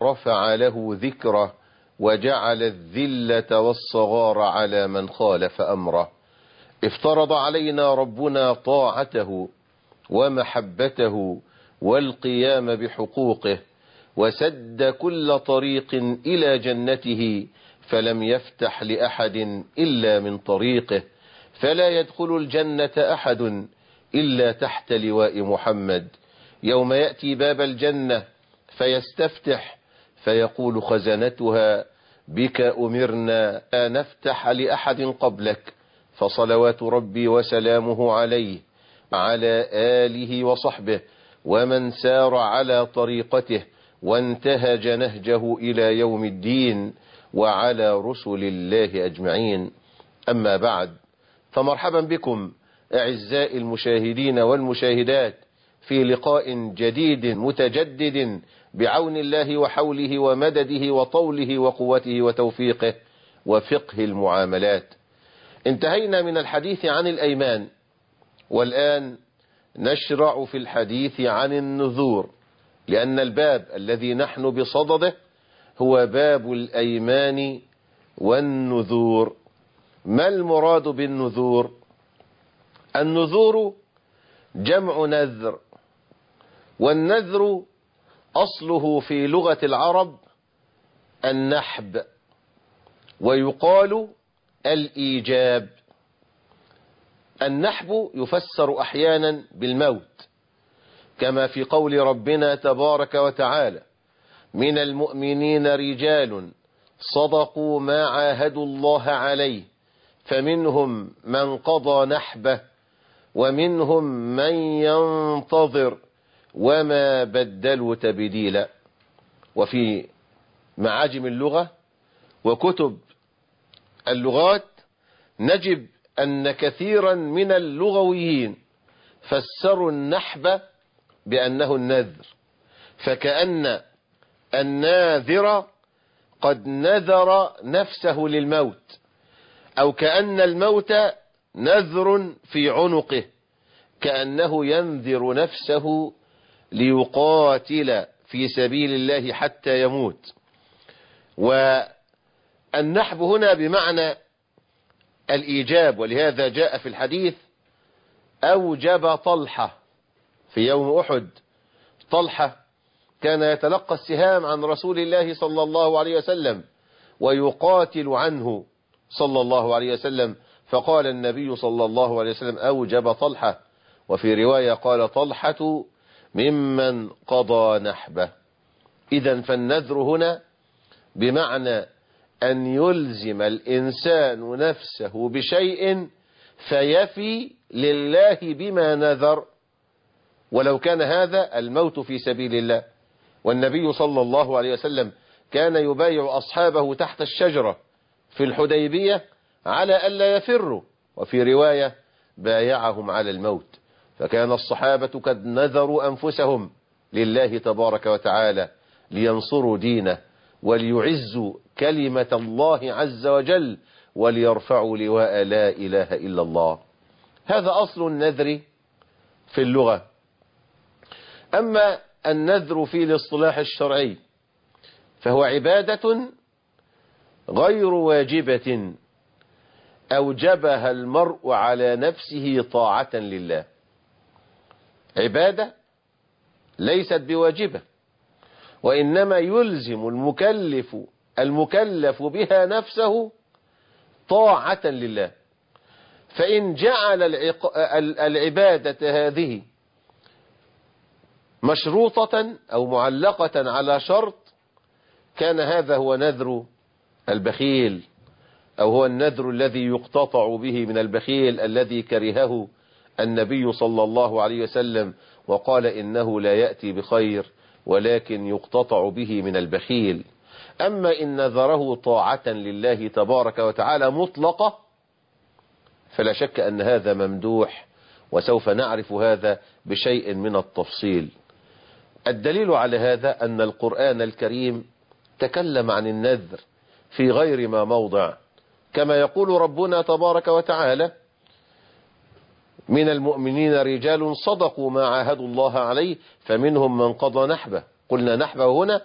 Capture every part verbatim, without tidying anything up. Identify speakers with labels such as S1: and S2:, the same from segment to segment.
S1: رفع له ذكره وجعل الذلة والصغار على من خالف أمره. افترض علينا ربنا طاعته ومحبته والقيام بحقوقه، وسد كل طريق إلى جنته، فلم يفتح لأحد إلا من طريقه، فلا يدخل الجنة أحد إلا تحت لواء محمد. يوم يأتي باب الجنة فيستفتح فيقول خزنتها بك أمرنا لا نفتح لأحد قبلك، فصلوات ربي وسلامه عليه على آله وصحبه ومن سار على طريقته وانتهج نهجه إلى يوم الدين، وعلى رسل الله أجمعين. أما بعد، فمرحبا بكم أعزائي المشاهدين والمشاهدات في لقاء جديد متجدد بعون الله وحوله ومدده وطوله وقوته وتوفيقه وفقه المعاملات. انتهينا من الحديث عن الأيمان، والآن نشرع في الحديث عن النذور، لأن الباب الذي نحن بصدده هو باب الأيمان والنذور. ما المراد بالنذور؟ النذور جمع نذر، والنذر أصله في لغة العرب النحب، ويقال الإيجاب. النحب يفسر أحيانا بالموت، كما في قول ربنا تبارك وتعالى: من المؤمنين رجال صدقوا ما عاهدوا الله عليه فمنهم من قضى نحبه ومنهم من ينتظر وما بدلوا تبديلا. وفي معاجم اللغة وكتب اللغات نجد أن كثيرا من اللغويين فسروا النحب بأنه النذر، فكأن الناذر قد نذر نفسه للموت، أو كأن الموت نذر في عنقه، كأنه ينذر نفسه ليقاتل في سبيل الله حتى يموت. والنحب هنا بمعنى الإيجاب، ولهذا جاء في الحديث: أوجب طلحة في يوم أحد. طلحة كان يتلقى السهام عن رسول الله صلى الله عليه وسلم ويقاتل عنه صلى الله عليه وسلم، فقال النبي صلى الله عليه وسلم: أوجب طلحة. وفي رواية قال طلحة ممن قضى نحبه. إذن فالنذر هنا بمعنى أن يلزم الإنسان نفسه بشيء فيفي لله بما نذر، ولو كان هذا الموت في سبيل الله. والنبي صلى الله عليه وسلم كان يبايع أصحابه تحت الشجرة في الحديبية على ألا يفروا، وفي رواية بايعهم على الموت. فكان الصحابة قد نذروا أنفسهم لله تبارك وتعالى لينصروا دينه وليعزوا كلمة الله عز وجل وليرفعوا لواء لا إله إلا الله. هذا أصل النذر في اللغة. أما النذر في الاصطلاح الشرعي فهو عبادة غير واجبة أوجبها المرء على نفسه طاعة لله. عبادة ليست بواجبة، وإنما يلزم المكلف المكلف بها نفسه طاعة لله. فإن جعل العبادة هذه مشروطة أو معلقة على شرط كان هذا هو نذر البخيل، أو هو النذر الذي يقتطع به من البخيل الذي كرهه النبي صلى الله عليه وسلم وقال إنه لا يأتي بخير ولكن يقتطع به من البخيل. أما إن نذره طاعة لله تبارك وتعالى مطلقة فلا شك أن هذا ممدوح، وسوف نعرف هذا بشيء من التفصيل. الدليل على هذا أن القرآن الكريم تكلم عن النذر في غير ما موضع، كما يقول ربنا تبارك وتعالى: من المؤمنين رجال صدقوا ما عاهدوا الله عليه فمنهم من قضى نحبه. قلنا نحبه هنا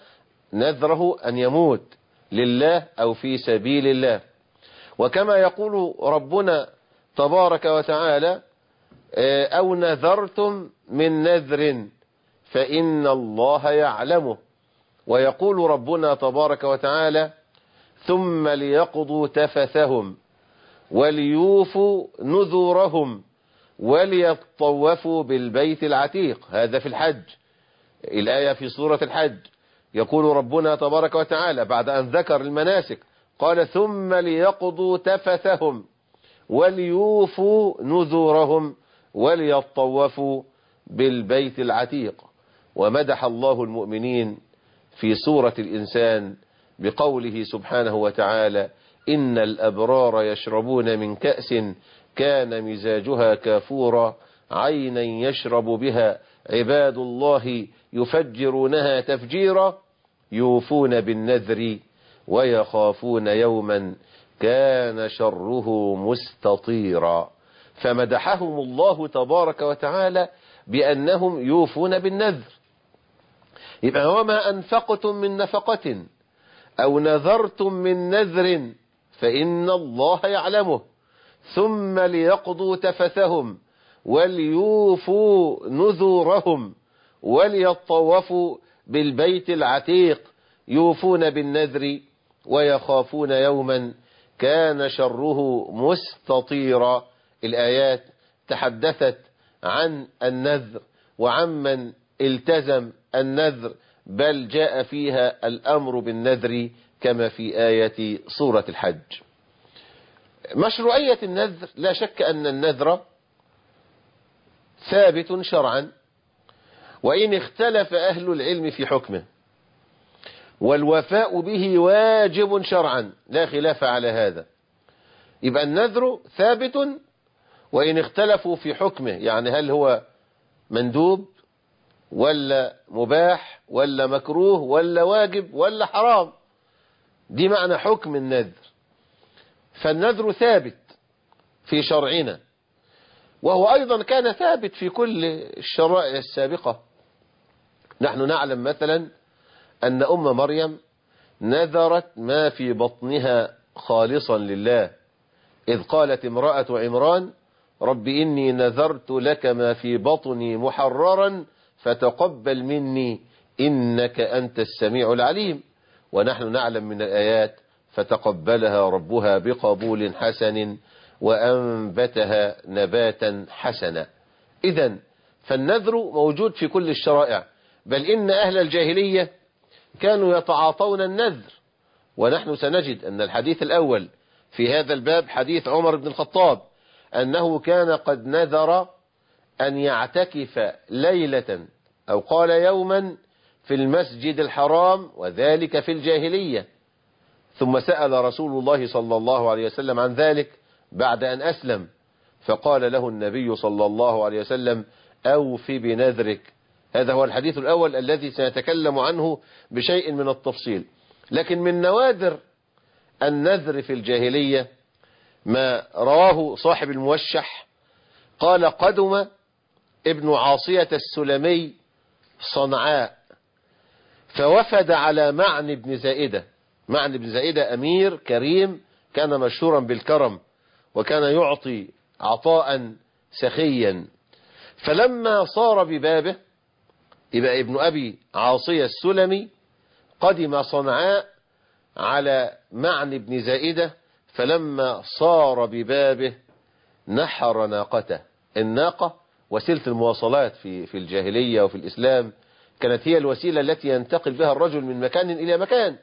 S1: نذره أن يموت لله أو في سبيل الله. وكما يقول ربنا تبارك وتعالى أو نذرتم من نذر فإن الله يعلمه. ويقول ربنا تبارك وتعالى ثم ليقضوا تفثهم وليوفوا نذورهم وليطوفوا بالبيت العتيق. هذا في الحج، الآية في سورة الحج. يقول ربنا تبارك وتعالى بعد أن ذكر المناسك قال ثم ليقضوا تفثهم وليوفوا نذورهم وليطوفوا بالبيت العتيق. ومدح الله المؤمنين في سورة الإنسان بقوله سبحانه وتعالى إن الأبرار يشربون من كأس كان مزاجها كافورا عينا يشرب بها عباد الله يفجرونها تفجيرا يوفون بالنذر ويخافون يوما كان شره مستطيرا. فمدحهم الله تبارك وتعالى بأنهم يوفون بالنذر. يبقى وما أنفقتم من نفقة أو نذرتم من نذر فإن الله يعلمه ثم ليقضوا تفثهم وليوفوا نذورهم وليطوفوا بالبيت العتيق يوفون بالنذر ويخافون يوما كان شره مستطيرا. الآيات تحدثت عن النذر وعمن التزم النذر، بل جاء فيها الأمر بالنذر كما في آية سورة الحج. مشروعية النذر، لا شك أن النذر ثابت شرعا، وإن اختلف أهل العلم في حكمه، والوفاء به واجب شرعا لا خلاف على هذا. يبقى النذر ثابت وإن اختلفوا في حكمه، يعني هل هو مندوب ولا مباح ولا مكروه ولا واجب ولا حرام، دي معنى حكم النذر. فالنذر ثابت في شرعنا، وهو أيضا كان ثابت في كل الشرائع السابقة. نحن نعلم مثلا أن أم مريم نذرت ما في بطنها خالصا لله، إذ قالت امرأة عمران رب إني نذرت لك ما في بطني محررا فتقبل مني إنك أنت السميع العليم. ونحن نعلم من الآيات فتقبلها ربها بقبول حسن وأنبتها نباتا حسنا. إذن فالنذر موجود في كل الشرائع، بل إن أهل الجاهلية كانوا يتعاطون النذر. ونحن سنجد أن الحديث الأول في هذا الباب حديث عمر بن الخطاب أنه كان قد نذر أن يعتكف ليلة أو قال يوما في المسجد الحرام، وذلك في الجاهلية. ثم سأل رسول الله صلى الله عليه وسلم عن ذلك بعد أن أسلم، فقال له النبي صلى الله عليه وسلم أوف بنذرك. هذا هو الحديث الأول الذي سنتكلم عنه بشيء من التفصيل. لكن من نوادر النذر في الجاهلية ما رواه صاحب الموشح قال قدم ابن عاصية السلمي صنعاء فوفد على معن بن زائدة. معن بن زائدة أمير كريم كان مشهورا بالكرم، وكان يعطي عطاء سخيا. فلما صار ببابه، يبقى ابن أبي عاصية السلمي قدم صنعاء على معن بن زائدة، فلما صار ببابه نحر ناقته. الناقة وسيلة المواصلات في في الجاهلية وفي الإسلام، كانت هي الوسيلة التي ينتقل بها الرجل من مكان إلى مكان.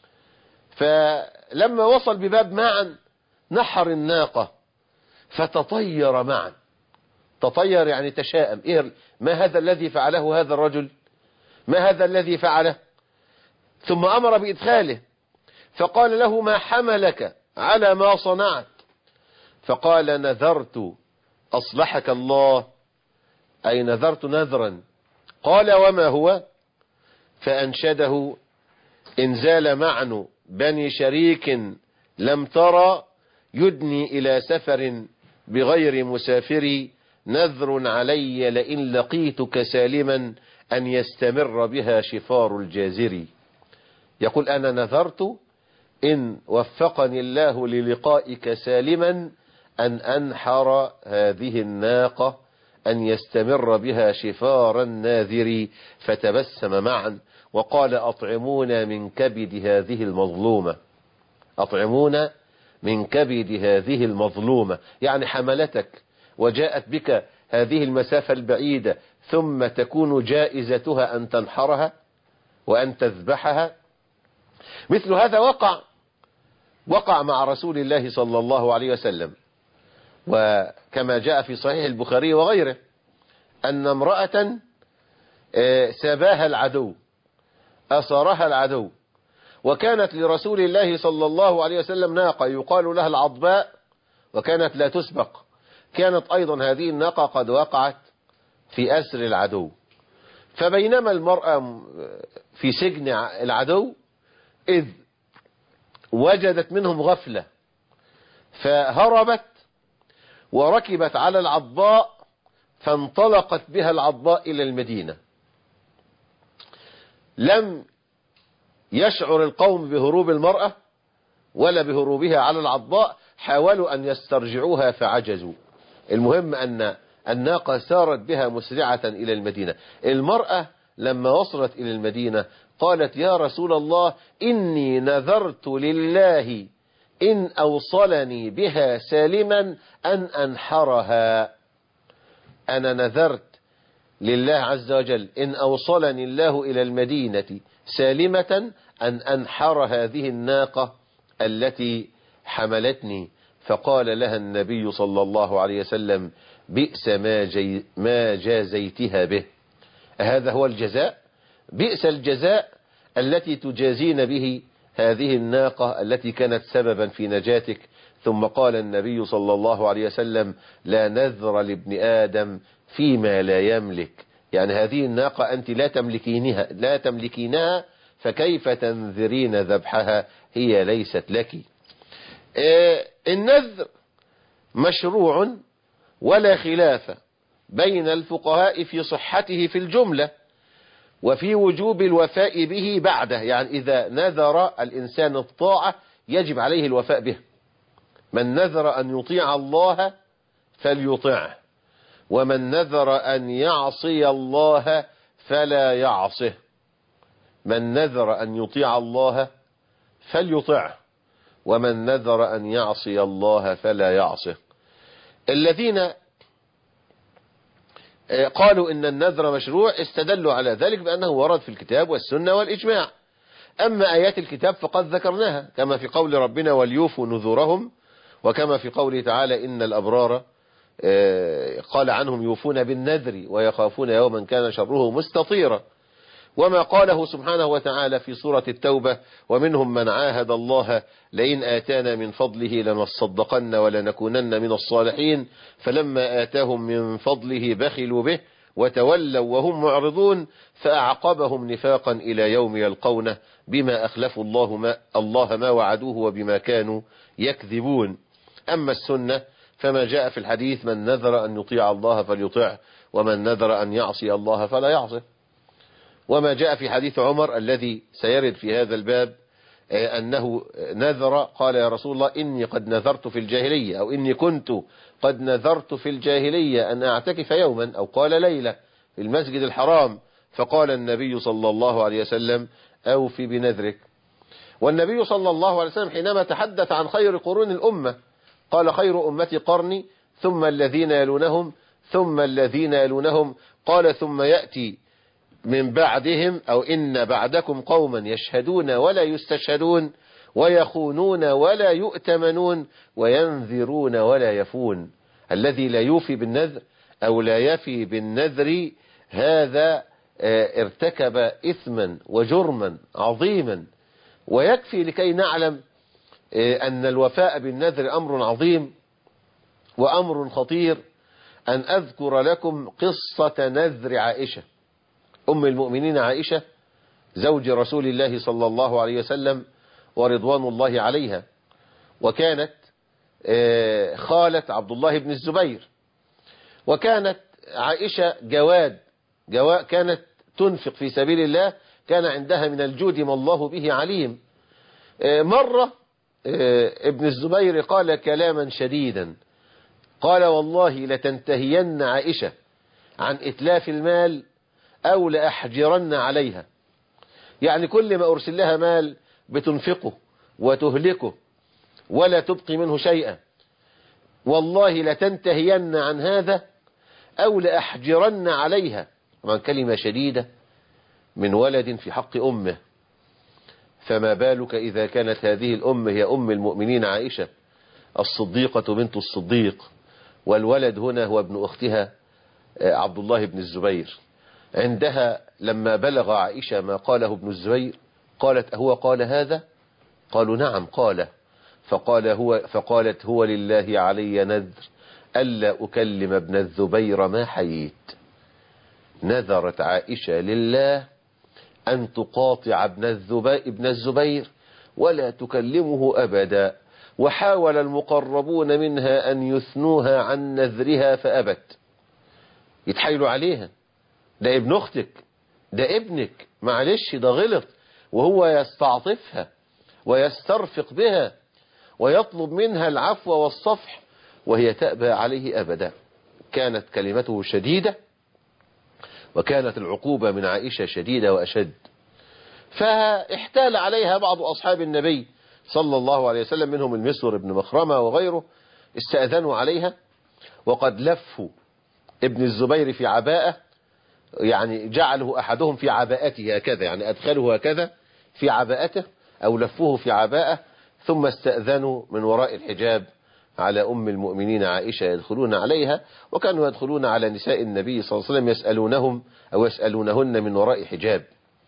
S1: فلما وصل بباب معن نحر الناقة فتطير معن. تطير يعني تشاءم. إيه ما هذا الذي فعله هذا الرجل؟ ما هذا الذي فعله؟ ثم أمر بإدخاله فقال له ما حملك على ما صنعت؟ فقال نذرت أصلحك الله، أي نذرت نذرا. قال وما هو؟ فأنشده إن زال معن بني شريك لم ترى يدني إلى سفر بغير مسافري نذر علي لئن لقيتك سالما أن يستمر بها شفار الجازري. يقول أنا نذرت إن وفقني الله للقائك سالما أن أنحر هذه الناقة أن يستمر بها شفار الناذر، فتبسم معا وقال أطعمونا من كبد هذه المظلومة، أطعمونا من كبد هذه المظلومة، يعني حملتك وجاءت بك هذه المسافة البعيدة ثم تكون جائزتها أن تنحرها وأن تذبحها. مثل هذا وقع وقع مع رسول الله صلى الله عليه وسلم، وكما جاء في صحيح البخاري وغيره أن امرأة سباها العدو، أصارها العدو، وكانت لرسول الله صلى الله عليه وسلم ناقة يقال لها العضباء، وكانت لا تسبق. كانت أيضا هذه الناقة قد وقعت في أسر العدو، فبينما المرأة في سجن العدو إذ وجدت منهم غفلة فهربت وركبت على العضباء، فانطلقت بها العضباء إلى المدينة. لم يشعر القوم بهروب المرأة ولا بهروبها على العضباء، حاولوا أن يسترجعوها فعجزوا. المهم أن الناقة سارت بها مسرعة إلى المدينة. المرأة لما وصلت إلى المدينة قالت يا رسول الله إني نذرت لله إن أوصلني بها سالما أن أنحرها. أنا نذرت لله عز وجل إن أوصلني الله إلى المدينة سالمة أن أنحر هذه الناقة التي حملتني. فقال لها النبي صلى الله عليه وسلم بئس ما, جي ما جازيتها به. هذا هو الجزاء؟ بئس الجزاء التي تجازين به هذه الناقة التي كانت سببا في نجاتك. ثم قال النبي صلى الله عليه وسلم لا نذر لابن آدم فيما لا يملك، يعني هذه الناقة أنت لا تملكينها لا تملكينها فكيف تنذرين ذبحها؟ هي ليست لك. آه النذر مشروع ولا خلاف بين الفقهاء في صحته في الجملة وفي وجوب الوفاء به بعده، يعني إذا نذر الإنسان الطاعة يجب عليه الوفاء به. من نذر أن يطيع الله فليطعه، ومن نذر أن يعصي الله فلا يعصه. من نذر أن يطيع الله فليطعه، ومن نذر أن يعصي الله فلا يعصه. الذين قالوا إن النذر مشروع استدلوا على ذلك بأنه ورد في الكتاب والسنة والإجماع. أما آيات الكتاب فقد ذكرناها، كما في قول ربنا وليوفوا نذورهم، وكما في قوله تعالى إن الأبرار قال عنهم يوفون بالنذر ويخافون يوما كان شره مستطيرا. وما قاله سبحانه وتعالى في سورة التوبة ومنهم من عاهد الله لئن آتانا من فضله لنصدقن ولنكونن من الصالحين فلما آتاهم من فضله بخلوا به وتولوا وهم معرضون فأعقبهم نفاقا إلى يوم يلقونه بما أخلفوا الله ما, الله ما وعدوه وبما كانوا يكذبون. أما السنة فما جاء في الحديث من نذر أن يطيع الله فليطعه، ومن نذر أن يعصي الله فلا يعصه. وما جاء في حديث عمر الذي سيرد في هذا الباب أنه نذر قال يا رسول الله إني قد نذرت في الجاهلية، أو إني كنت قد نذرت في الجاهلية أن أعتكف يوما أو قال ليلة في المسجد الحرام، فقال النبي صلى الله عليه وسلم أوفي بنذرك. والنبي صلى الله عليه وسلم حينما تحدث عن خير قرون الأمة قال خير أمتي قرني ثم الذين يلونهم ثم الذين يلونهم، قال ثم يأتي من بعدهم أو إن بعدكم قوما يشهدون ولا يستشهدون ويخونون ولا يؤتمنون وينذرون ولا يفون. الذي لا يوفي بالنذر أو لا يفي بالنذر هذا ارتكب إثما وجرما عظيما. ويكفي لكي نعلم أن الوفاء بالنذر أمر عظيم وأمر خطير أن أذكر لكم قصة نذر عائشة أم المؤمنين عائشة زوج رسول الله صلى الله عليه وسلم ورضوان الله عليها، وكانت خالة عبد الله بن الزبير، وكانت عائشة جواد جوا كانت تنفق في سبيل الله، كان عندها من الجود ما الله به عليم. مرة ابن الزبير قال كلاما شديدا، قال والله لتنتهين عائشة عن إتلاف المال أو لأحجرن عليها. يعني كل ما أرسل لها مال بتنفقه وتهلكه ولا تبقي منه شيئا، والله لتنتهين عن هذا أو لأحجرن عليها. طبعا كلمة شديدة من ولد في حق أمه، فما بالك إذا كانت هذه الأم هي أم المؤمنين عائشة الصديقة بنت الصديق، والولد هنا هو ابن أختها عبد الله بن الزبير. عندها لما بلغ عائشة ما قاله ابن الزبير قالت هو قال هذا؟ قالوا نعم قال. فقال هو فقالت هو لله علي نذر ألا أكلم ابن الزبير ما حييت. نذرت عائشة لله أن تقاطع ابن الزبير, ابن الزبير ولا تكلمه أبدا، وحاول المقربون منها أن يثنوها عن نذرها فأبت. يتحايلوا عليها، ده ابن أختك، ده ابنك، معلش ده غلط، وهو يستعطفها ويسترفق بها ويطلب منها العفو والصفح وهي تأبى عليه أبدا. كانت كلمته شديدة، وكانت العقوبة من عائشة شديدة وأشد. فاحتال عليها بعض أصحاب النبي صلى الله عليه وسلم، منهم المسور بن مخرمة وغيره، استأذنوا عليها وقد لفوا ابن الزبير في عباءة، يعني جعله أحدهم في عباءته هكذا، يعني أدخله هكذا في عباءته أو لفوه في عباءة، ثم استأذنوا من وراء الحجاب على أم المؤمنين عائشة يدخلون عليها، وكانوا يدخلون على نساء النبي صلى الله عليه وسلم يسألونهم أو يسألونهن من وراء حجاب.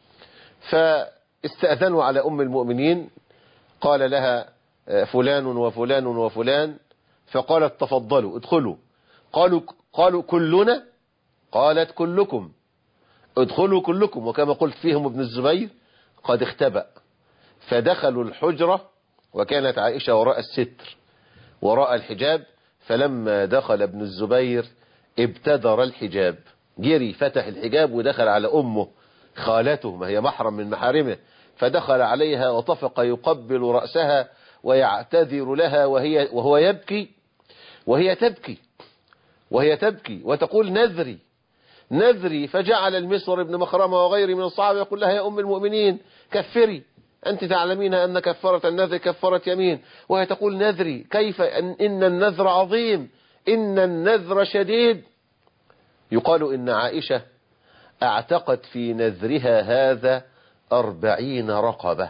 S1: فاستأذنوا على أم المؤمنين، قال لها فلان وفلان وفلان، فقالت تفضلوا ادخلوا. قالوا قالوا كلنا؟ قالت كلكم، ادخلوا كلكم. وكما قلت فيهم ابن الزبير قد اختبأ، فدخلوا الحجرة وكانت عائشة وراء الستر وراء الحجاب. فلما دخل ابن الزبير ابتدر الحجاب، جري فتح الحجاب ودخل على أمه خالته، ما هي محرم من محارمه، فدخل عليها وطفق يقبل رأسها ويعتذر لها وهي وهو يبكي وهي تبكي وهي تبكي وتقول نذري نذري. فجعل المسور بن مخرمة وغيره من الصحابة يقول لها يا أم المؤمنين كفري، أنت تعلمين أن كفارة النذر كفارة يمين. وهي تقول نذري كيف، إن النذر عظيم، إن النذر شديد. يقال إن عائشة اعتقت في نذرها هذا أربعين رقبة.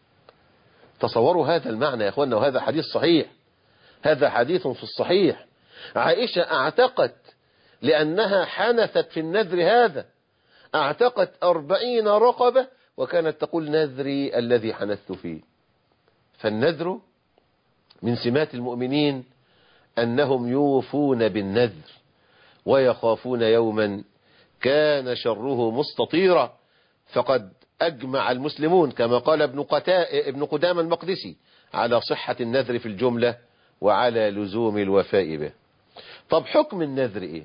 S1: تصوروا هذا المعنى يا أخوانا، وهذا حديث صحيح، هذا حديث في الصحيح. عائشة اعتقت لأنها حنثت في النذر هذا، اعتقت أربعين رقبة، وكانت تقول نذري الذي حنثت فيه. فالنذر من سمات المؤمنين أنهم يوفون بالنذر ويخافون يوما كان شره مستطيرا. فقد أجمع المسلمون كما قال ابن قتاء ابن قدامة المقدسي على صحة النذر في الجملة وعلى لزوم الوفاء به. طب حكم النذر ايه؟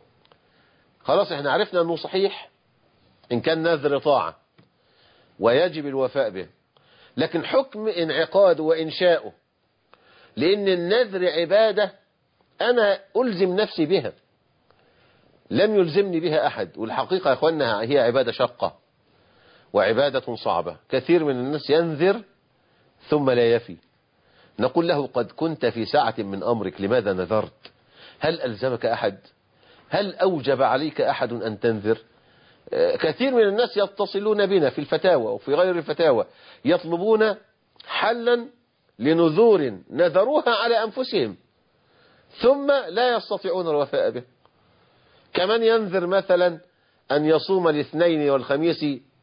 S1: خلاص احنا عرفنا انه صحيح ان كان نذر طاعة ويجب الوفاء به، لكن حكم انعقاده وانشاؤه، لان النذر عبادة انا الزم نفسي بها، لم يلزمني بها احد. والحقيقة يا اخوانا هي عبادة شقة وعبادة صعبة. كثير من الناس ينذر ثم لا يفي. نقول له قد كنت في ساعة من أمرك، لماذا نذرت؟ هل ألزمك أحد؟ هل أوجب عليك أحد أن تنذر؟ كثير من الناس يتصلون بنا في الفتاوى وفي غير الفتاوى يطلبون حلا لنذور نذروها على أنفسهم ثم لا يستطيعون الوفاء به. كمن ينذر مثلا أن يصوم الاثنين والخميس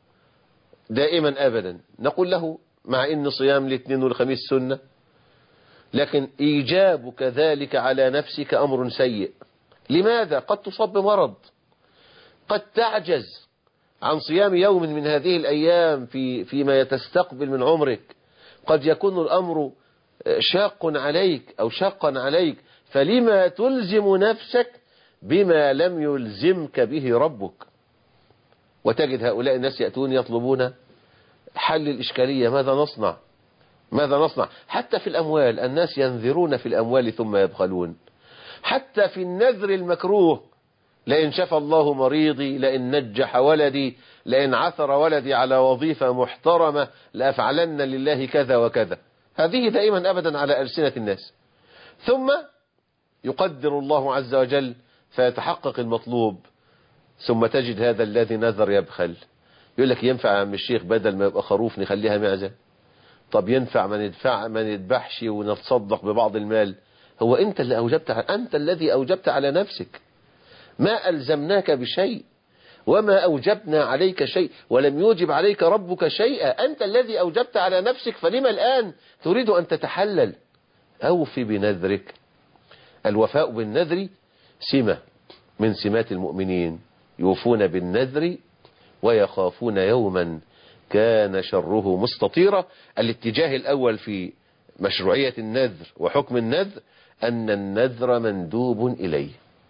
S1: دائما أبدا، نقول له مع إن صيام الاثنين والخميس سنة، لكن إيجابك ذلك على نفسك أمر سيء. لماذا؟ قد تصاب بمرض، قد تعجز عن صيام يوم من هذه الأيام في فيما يتستقبل من عمرك، قد يكون الأمر شاق عليك أو شاقا عليك، فلما تلزم نفسك بما لم يلزمك به ربك؟ وتجد هؤلاء الناس يأتون يطلبون حل الإشكالية. ماذا نصنع ماذا نصنع حتى في الأموال، الناس ينذرون في الأموال ثم يبخلون. حتى في النذر المكروه، لئن شفى الله مريضي، لئن نجح ولدي، لئن عثر ولدي على وظيفة محترمة، لأفعلن لله كذا وكذا. هذه دائما أبدا على ألسنة الناس، ثم يقدر الله عز وجل فيتحقق المطلوب، ثم تجد هذا الذي نذر يبخل. يقول لك ينفع يا عم الشيخ بدل ما يبقى خروف نخليها معزة؟ طب ينفع ما ندفع ما ندبحش ونتصدق ببعض المال؟ هو انت اللي اوجبت انت الذي اوجبت على نفسك، ما ألزمناك بشيء وما أوجبنا عليك شيء، ولم يوجب عليك ربك شيئا. أنت الذي أوجبت على نفسك، فلما الآن تريد أن تتحلل؟ أوفي بنذرك. الوفاء بالنذر سمة من سمات المؤمنين، يوفون بالنذر ويخافون يوما كان شره مستطيرا. الاتجاه الأول في مشروعية النذر وحكم النذر أن النذر مندوب إليه.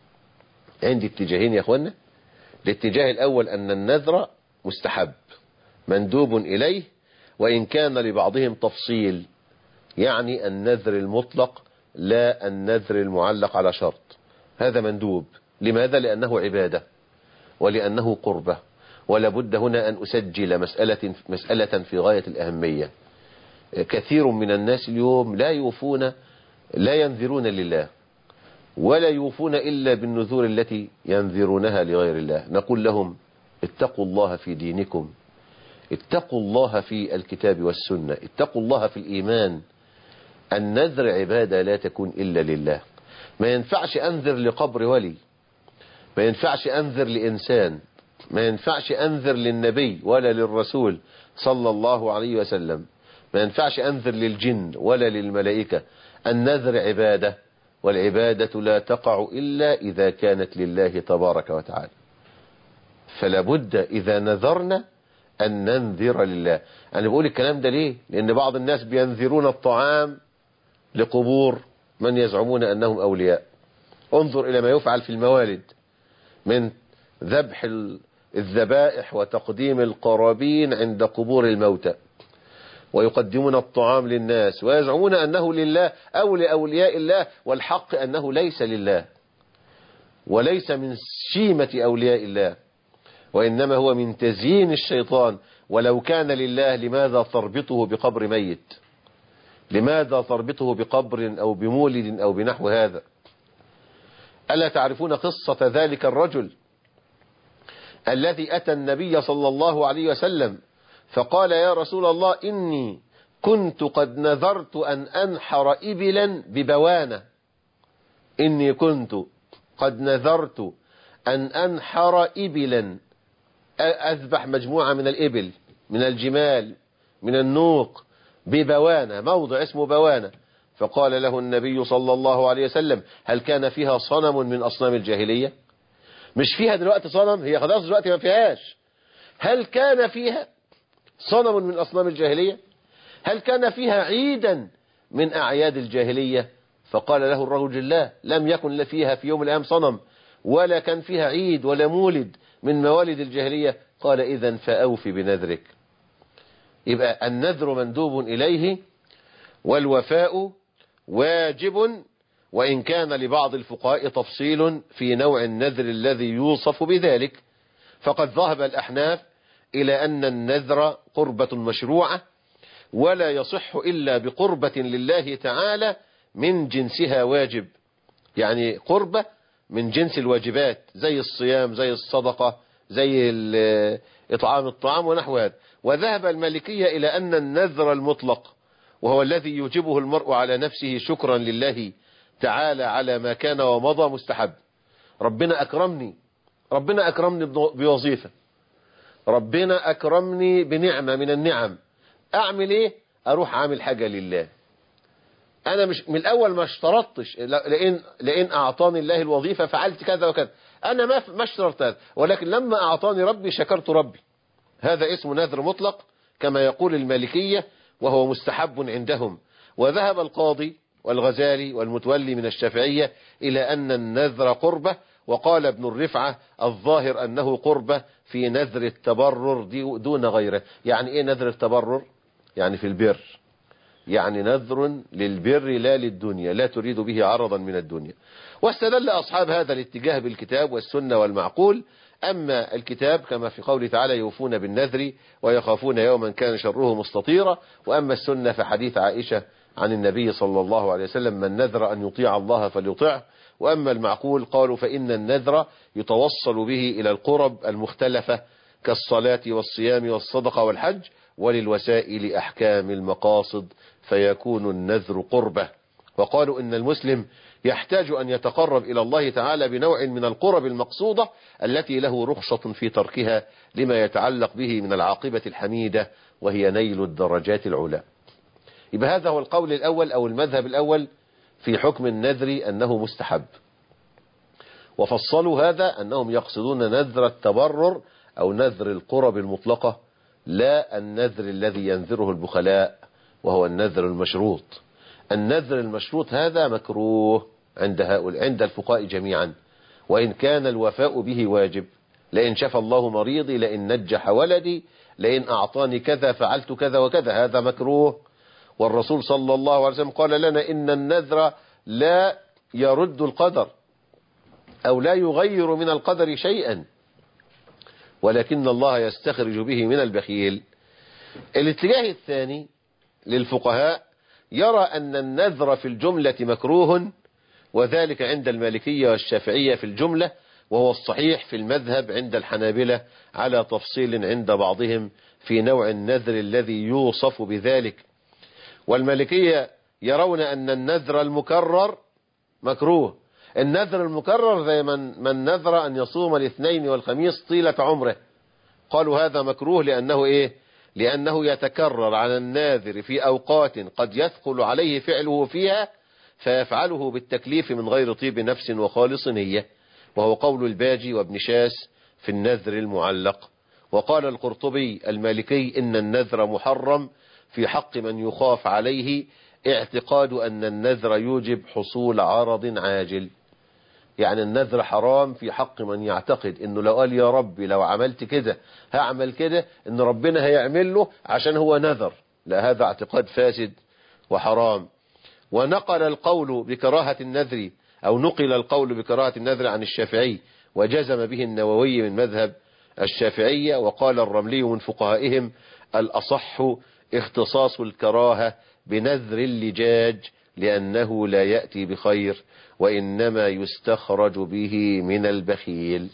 S1: عندي اتجاهين يا أخوانا. الاتجاه الأول أن النذر مستحب مندوب إليه، وإن كان لبعضهم تفصيل، يعني النذر المطلق لا النذر المعلق على شرط. هذا مندوب. لماذا؟ لأنه عبادة ولأنه قربة، ولا بد هنا أن أسجل مسألة, مسألة في غاية الأهمية. كثير من الناس اليوم لا يوفون لا ينذرون لله، ولا يوفون إلا بالنذور التي ينذرونها لغير الله. نقول لهم اتقوا الله في دينكم، اتقوا الله في الكتاب والسنة، اتقوا الله في الإيمان. النذر عبادة لا تكون إلا لله. ما ينفعش أنذر لقبر ولي، ما ينفعش أنذر لإنسان، ما ينفعش أنذر للنبي ولا للرسول صلى الله عليه وسلم، ما ينفعش أنذر للجن ولا للملائكة. النذر عبادة، والعبادة لا تقع إلا إذا كانت لله تبارك وتعالى. فلا بد إذا نذرنا أن ننذر لله. أنا بقول الكلام ده ليه؟ لأن بعض الناس بينذرون الطعام لقبور من يزعمون أنهم أولياء. انظر إلى ما يفعل في الموالد من ذبح الذبائح وتقديم القرابين عند قبور الموتى، ويقدمون الطعام للناس ويزعمون أنه لله أو لأولياء الله، والحق أنه ليس لله وليس من شيمة أولياء الله، وإنما هو من تزيين الشيطان. ولو كان لله لماذا تربطه بقبر ميت؟ لماذا تربطه بقبر أو بمولد أو بنحو هذا؟ ألا تعرفون قصة ذلك الرجل الذي أتى النبي صلى الله عليه وسلم فقال يا رسول الله إني كنت قد نذرت أن أنحر إبلا ببوانة، إني كنت قد نذرت أن أنحر إبلا، أذبح مجموعة من الإبل من الجمال من النوق ببوانة، موضع اسمه بوانة. فقال له النبي صلى الله عليه وسلم هل كان فيها صنم من أصنام الجاهلية؟ مش فيها دلوقتي صنم، هي خلاص دلوقتي ما فيهاش. هل كان فيها صنم من أصنام الجاهلية؟ هل كان فيها عيدا من أعياد الجاهلية؟ فقال له الرجل لا، لم يكن فيها في يوم الأيام صنم، ولا كان فيها عيد ولا مولد من موالد الجاهلية. قال إذن فأوفي بنذرك. يبقى النذر مندوب إليه، والوفاء واجب، وإن كان لبعض الفقهاء تفصيل في نوع النذر الذي يوصف بذلك. فقد ذهب الأحناف إلى أن النذر قربة مشروعة، ولا يصح إلا بقربة لله تعالى من جنسها واجب، يعني قربة من جنس الواجبات زي الصيام زي الصدقة زي إطعام الطعام ونحو هذا. وذهب المالكية إلى أن النذر المطلق، وهو الذي يوجبه المرء على نفسه شكرا لله تعالى على ما كان ومضى، مستحب. ربنا أكرمني ربنا أكرمني بوظيفة، ربنا أكرمني بنعمة من النعم، أعمل إيه؟ أروح أعمل حاجة لله. أنا مش من الأول ما اشترطتش لأن, لأن أعطاني الله الوظيفة فعلت كذا وكذا، أنا ما ما اشترطت هذا، ولكن لما أعطاني ربي شكرت ربي. هذا اسمه نذر مطلق كما يقول المالكية، وهو مستحب عندهم. وذهب القاضي والغزالي والمتولي من الشافعية إلى أن النذر قربة، وقال ابن الرفعة الظاهر أنه قربة في نذر التبرر دون غيره. يعني إيه نذر التبرر؟ يعني في البر، يعني نذر للبر لا للدنيا، لا تريد به عرضا من الدنيا. واستدل أصحاب هذا الاتجاه بالكتاب والسنة والمعقول. أما الكتاب كما في قوله تعالى يوفون بالنذر ويخافون يوما كان شره مستطيرا. وأما السنة فحديث عائشة عن النبي صلى الله عليه وسلم من نذر أن يطيع الله فليطعه. وأما المعقول قالوا فإن النذر يتوصل به إلى القرب المختلفة كالصلاة والصيام والصدقة والحج، وللوسائل أحكام المقاصد فيكون النذر قربة. وقالوا إن المسلم يحتاج أن يتقرب إلى الله تعالى بنوع من القرب المقصودة التي له رخصة في تركها لما يتعلق به من العاقبة الحميدة وهي نيل الدرجات العلى. يبقى هذا هو القول الأول أو المذهب الأول في حكم النذر أنه مستحب. وفصلوا هذا أنهم يقصدون نذر التبرر أو نذر القرب المطلقة، لا النذر الذي ينذره البخلاء وهو النذر المشروط. النذر المشروط هذا مكروه عند هؤلاء عند الفقهاء جميعا، وإن كان الوفاء به واجب. لئن شفى الله مريضي، لئن نجح ولدي، لئن أعطاني كذا فعلت كذا وكذا، هذا مكروه. والرسول صلى الله عليه وسلم قال لنا إن النذر لا يرد القدر أو لا يغير من القدر شيئا، ولكن الله يستخرج به من البخيل. الاتجاه الثاني للفقهاء يرى أن النذر في الجملة مكروه، وذلك عند المالكية والشافعية في الجملة، وهو الصحيح في المذهب عند الحنابلة على تفصيل عند بعضهم في نوع النذر الذي يوصف بذلك. والمالكية يرون أن النذر المكرر مكروه. النذر المكرر زي من, من نذر أن يصوم الاثنين والخميس طيلة عمره، قالوا هذا مكروه لأنه إيه؟ لأنه يتكرر على الناذر في أوقات قد يثقل عليه فعله فيها فيفعله بالتكليف من غير طيب نفس وخالص نية، وهو قول الباجي وابن شاس في النذر المعلق. وقال القرطبي المالكي إن النذر محرم في حق من يخاف عليه اعتقاد أن النذر يوجب حصول عرض عاجل. يعني النذر حرام في حق من يعتقد انه لو قال يا ربي لو عملت كده هعمل كده ان ربنا هيعمل له عشان هو نذر. لا، هذا اعتقاد فاسد وحرام. ونقل القول بكراهة النذر او نقل القول بكراهة النذر عن الشافعي، وجزم به النووي من مذهب الشافعية. وقال الرملي من فقهائهم الأصح اختصاص الكراهة بنذر اللجاج لأنه لا يأتي بخير وإنما يستخرج به من البخيل.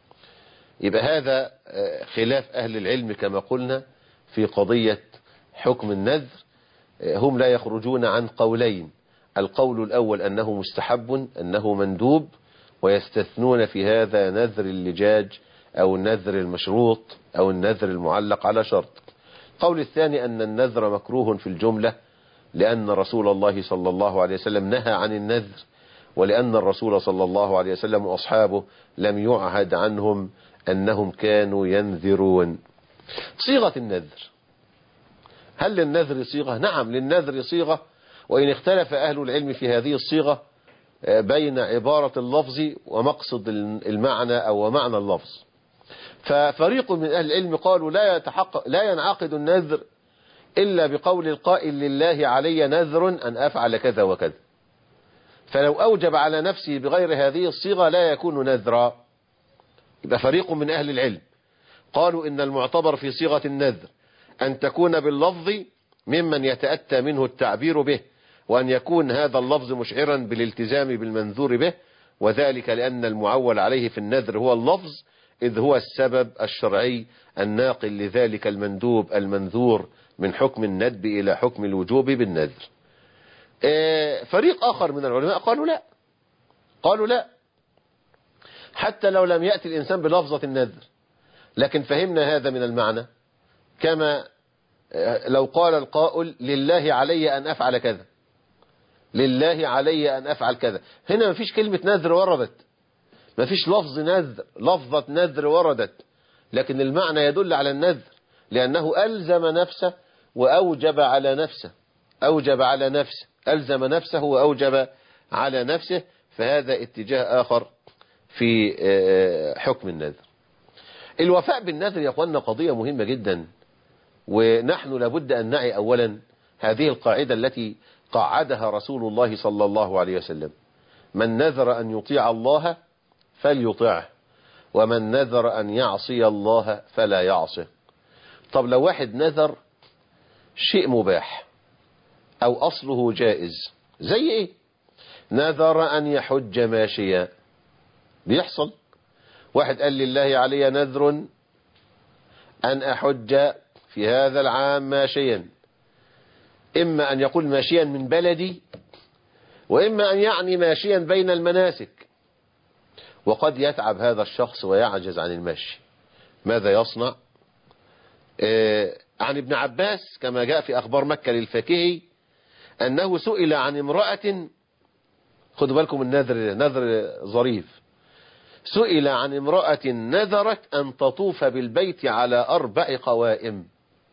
S1: يبقى هذا خلاف أهل العلم كما قلنا في قضية حكم النذر. هم لا يخرجون عن قولين: القول الأول أنه مستحب أنه مندوب، ويستثنون في هذا نذر اللجاج أو النذر المشروط أو النذر المعلق على شرط. القول الثاني أن النذر مكروه في الجملة لأن رسول الله صلى الله عليه وسلم نهى عن النذر، ولأن الرسول صلى الله عليه وسلم وأصحابه لم يعهد عنهم أنهم كانوا ينذرون. صيغة النذر، هل للنذر صيغة؟ نعم، للنذر صيغة، وإن اختلف أهل العلم في هذه الصيغة بين عبارة اللفظ ومقصد المعنى أو معنى اللفظ. ففريق من أهل العلم قالوا لا يتحقق لا ينعقد النذر إلا بقول القائل لله علي نذر أن أفعل كذا وكذا، فلو أوجب على نفسه بغير هذه الصيغة لا يكون نذرا. يبقى فريق من أهل العلم قالوا إن المعتبر في صيغة النذر أن تكون باللفظ ممن يتأتى منه التعبير به، وأن يكون هذا اللفظ مشعرا بالالتزام بالمنذور به، وذلك لأن المعول عليه في النذر هو اللفظ، إذ هو السبب الشرعي الناقل لذلك المندوب المنذور من حكم الندب إلى حكم الوجوب بالنذر. فريق آخر من العلماء قالوا لا، قالوا لا حتى لو لم يأتي الإنسان بلفظة النذر، لكن فهمنا هذا من المعنى، كما لو قال القائل لله علي أن أفعل كذا، لله علي أن أفعل كذا، هنا ما فيش كلمة نذر وردت، ما فيش لفظ نذر، لفظة نذر وردت، لكن المعنى يدل على النذر، لأنه ألزم نفسه وأوجب على نفسه، أوجب على نفسه، ألزم نفسه وأوجب على نفسه. فهذا اتجاه آخر في حكم النذر. الوفاء بالنذر يا أخوانا قضية مهمة جدا، ونحن لابد أن نعي أولا هذه القاعدة التي قعدها رسول الله صلى الله عليه وسلم: من نذر أن يطيع الله فليطعه، ومن نذر أن يعصي الله فلا يعصه. طب لو واحد نذر شيء مباح أو أصله جائز، زي إيه؟ نذر أن يحج ماشيا، بيحصل. واحد قال لله علي نذر أن أحج في هذا العام ماشيا، إما أن يقول ماشيا من بلدي، وإما أن يعني ماشيا بين المناسك، وقد يتعب هذا الشخص ويعجز عن المشي. ماذا يصنع؟ آه عن ابن عباس كما جاء في أخبار مكة للفاكهي أنه سئل عن امرأة، خدوا بالكم النذر نذر ظريف، سئل عن امرأة نذرت أن تطوف بالبيت على أربع قوائم.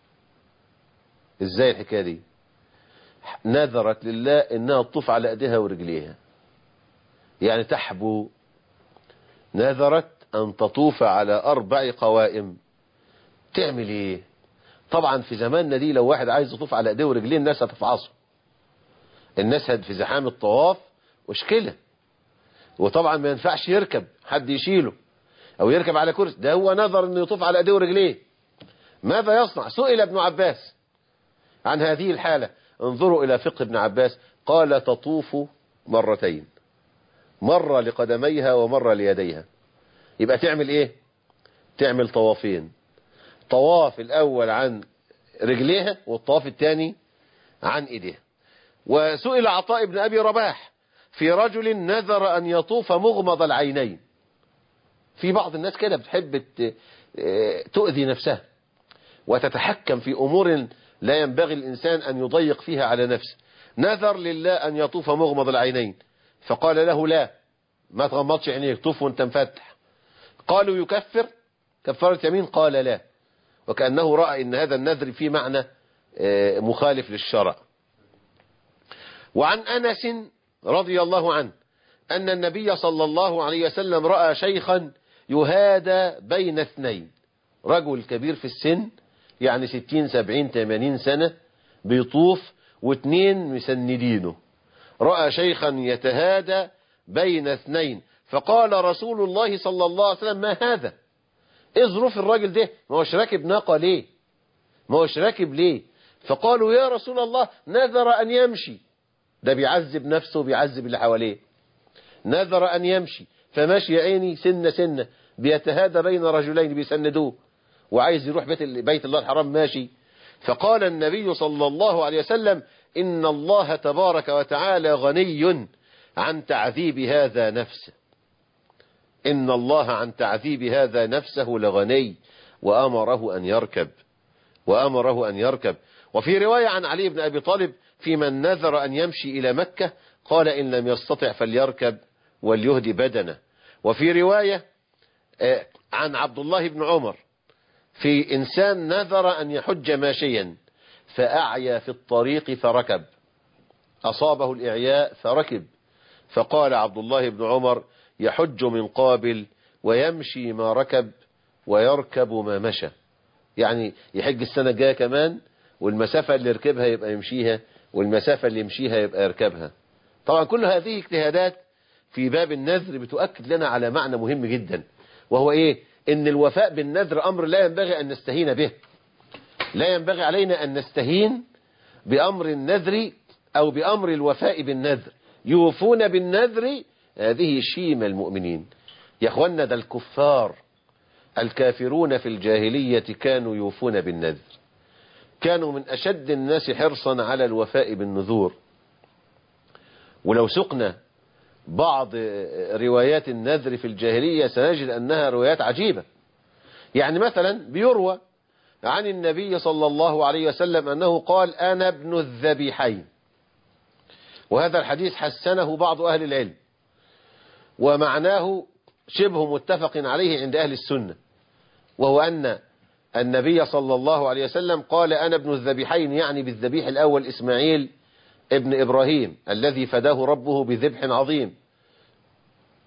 S1: إزاي الحكاية دي؟ نذرت لله إنها تطوف على أيديها ورجليها، يعني تحبو. نذرت أن تطوف على أربع قوائم، تعمل إيه؟ طبعا في زماننا دي لو واحد عايز يطوف على أيديه ورجليه الناس هتفعصه، الناس في زحام الطواف مشكلة، وطبعا ما ينفعش يركب حد يشيله أو يركب على كرسي، ده هو نذر أنه يطوف على أيديه ورجليه. ماذا يصنع؟ سئل ابن عباس عن هذه الحالة. انظروا إلى فقه ابن عباس، قال تطوف مرتين، مرة لقدميها ومرة ليديها. يبقى تعمل ايه؟ تعمل طوافين، طواف الأول عن رجليها والطواف الثاني عن ايديها. وسئل عطاء بن أبي رباح في رجل نذر أن يطوف مغمض العينين. في بعض الناس كده بتحب تؤذي نفسها وتتحكم في أمور لا ينبغي الإنسان أن يضيق فيها على نفسه. نذر لله أن يطوف مغمض العينين، فقال له لا، ما تغمضش عينيك، طوف وانت مفتح. قالوا يكفر كفارة يمين؟ قال لا، وكأنه رأى ان هذا النذر فيه معنى مخالف للشرع. وعن أنس رضي الله عنه أن النبي صلى الله عليه وسلم رأى شيخا يهادى بين اثنين، رجل كبير في السن يعني ستين سبعين ثمانين سنة بيطوف واثنين مسندينه. رأى شيخا يتهادى بين اثنين، فقال رسول الله صلى الله عليه وسلم ما هذا؟ ايه ظروف الراجل ده؟ ما هوش راكب ناقة ليه؟ ما هوش راكب ليه؟ فقالوا يا رسول الله نذر أن يمشي، ده بيعذب نفسه وبيعذب اللي حواليه. نذر أن يمشي فماشي عيني سنة سنة بيتهادى بين رجلين بيسندوه، وعايز يروح بيت, بيت الله الحرام ماشي. فقال النبي صلى الله عليه وسلم إن الله تبارك وتعالى غني عن تعذيب هذا نفسه، إن الله عن تعذيب هذا نفسه لغني، وأمره أن يركب وأمره أن يركب. وفي رواية عن علي بن أبي طالب في من نذر أن يمشي إلى مكة قال إن لم يستطع فليركب وليهدي بدنه. وفي رواية عن عبد الله بن عمر في إنسان نذر أن يحج ماشيا فأعيا في الطريق فركب، أصابه الإعياء فركب، فقال عبد الله بن عمر يحج من قابل ويمشي ما ركب ويركب ما مشى، يعني يحج السنة الجاية كمان، والمسافة اللي يركبها يبقى يمشيها، والمسافة اللي يمشيها يبقى يركبها. طبعا كل هذه اجتهادات في باب النذر بتؤكد لنا على معنى مهم جدا، وهو ايه؟ ان الوفاء بالنذر امر لا ينبغي ان نستهين به. لا ينبغي علينا ان نستهين بامر النذر او بامر الوفاء بالنذر. يوفون بالنذر هذه شيمة المؤمنين. يا اخوانا ده الكفار الكافرون في الجاهلية كانوا يوفون بالنذر، كانوا من أشد الناس حرصا على الوفاء بالنذور. ولو سقنا بعض روايات النذر في الجاهلية سنجد أنها روايات عجيبة. يعني مثلا بيروى عن النبي صلى الله عليه وسلم أنه قال أنا ابن الذبيحين، وهذا الحديث حسنه بعض أهل العلم، ومعناه شبه متفق عليه عند أهل السنة، وهو أن النبي صلى الله عليه وسلم قال أنا ابن الذبيحين، يعني بالذبيح الأول إسماعيل ابن إبراهيم الذي فداه ربه بذبح عظيم.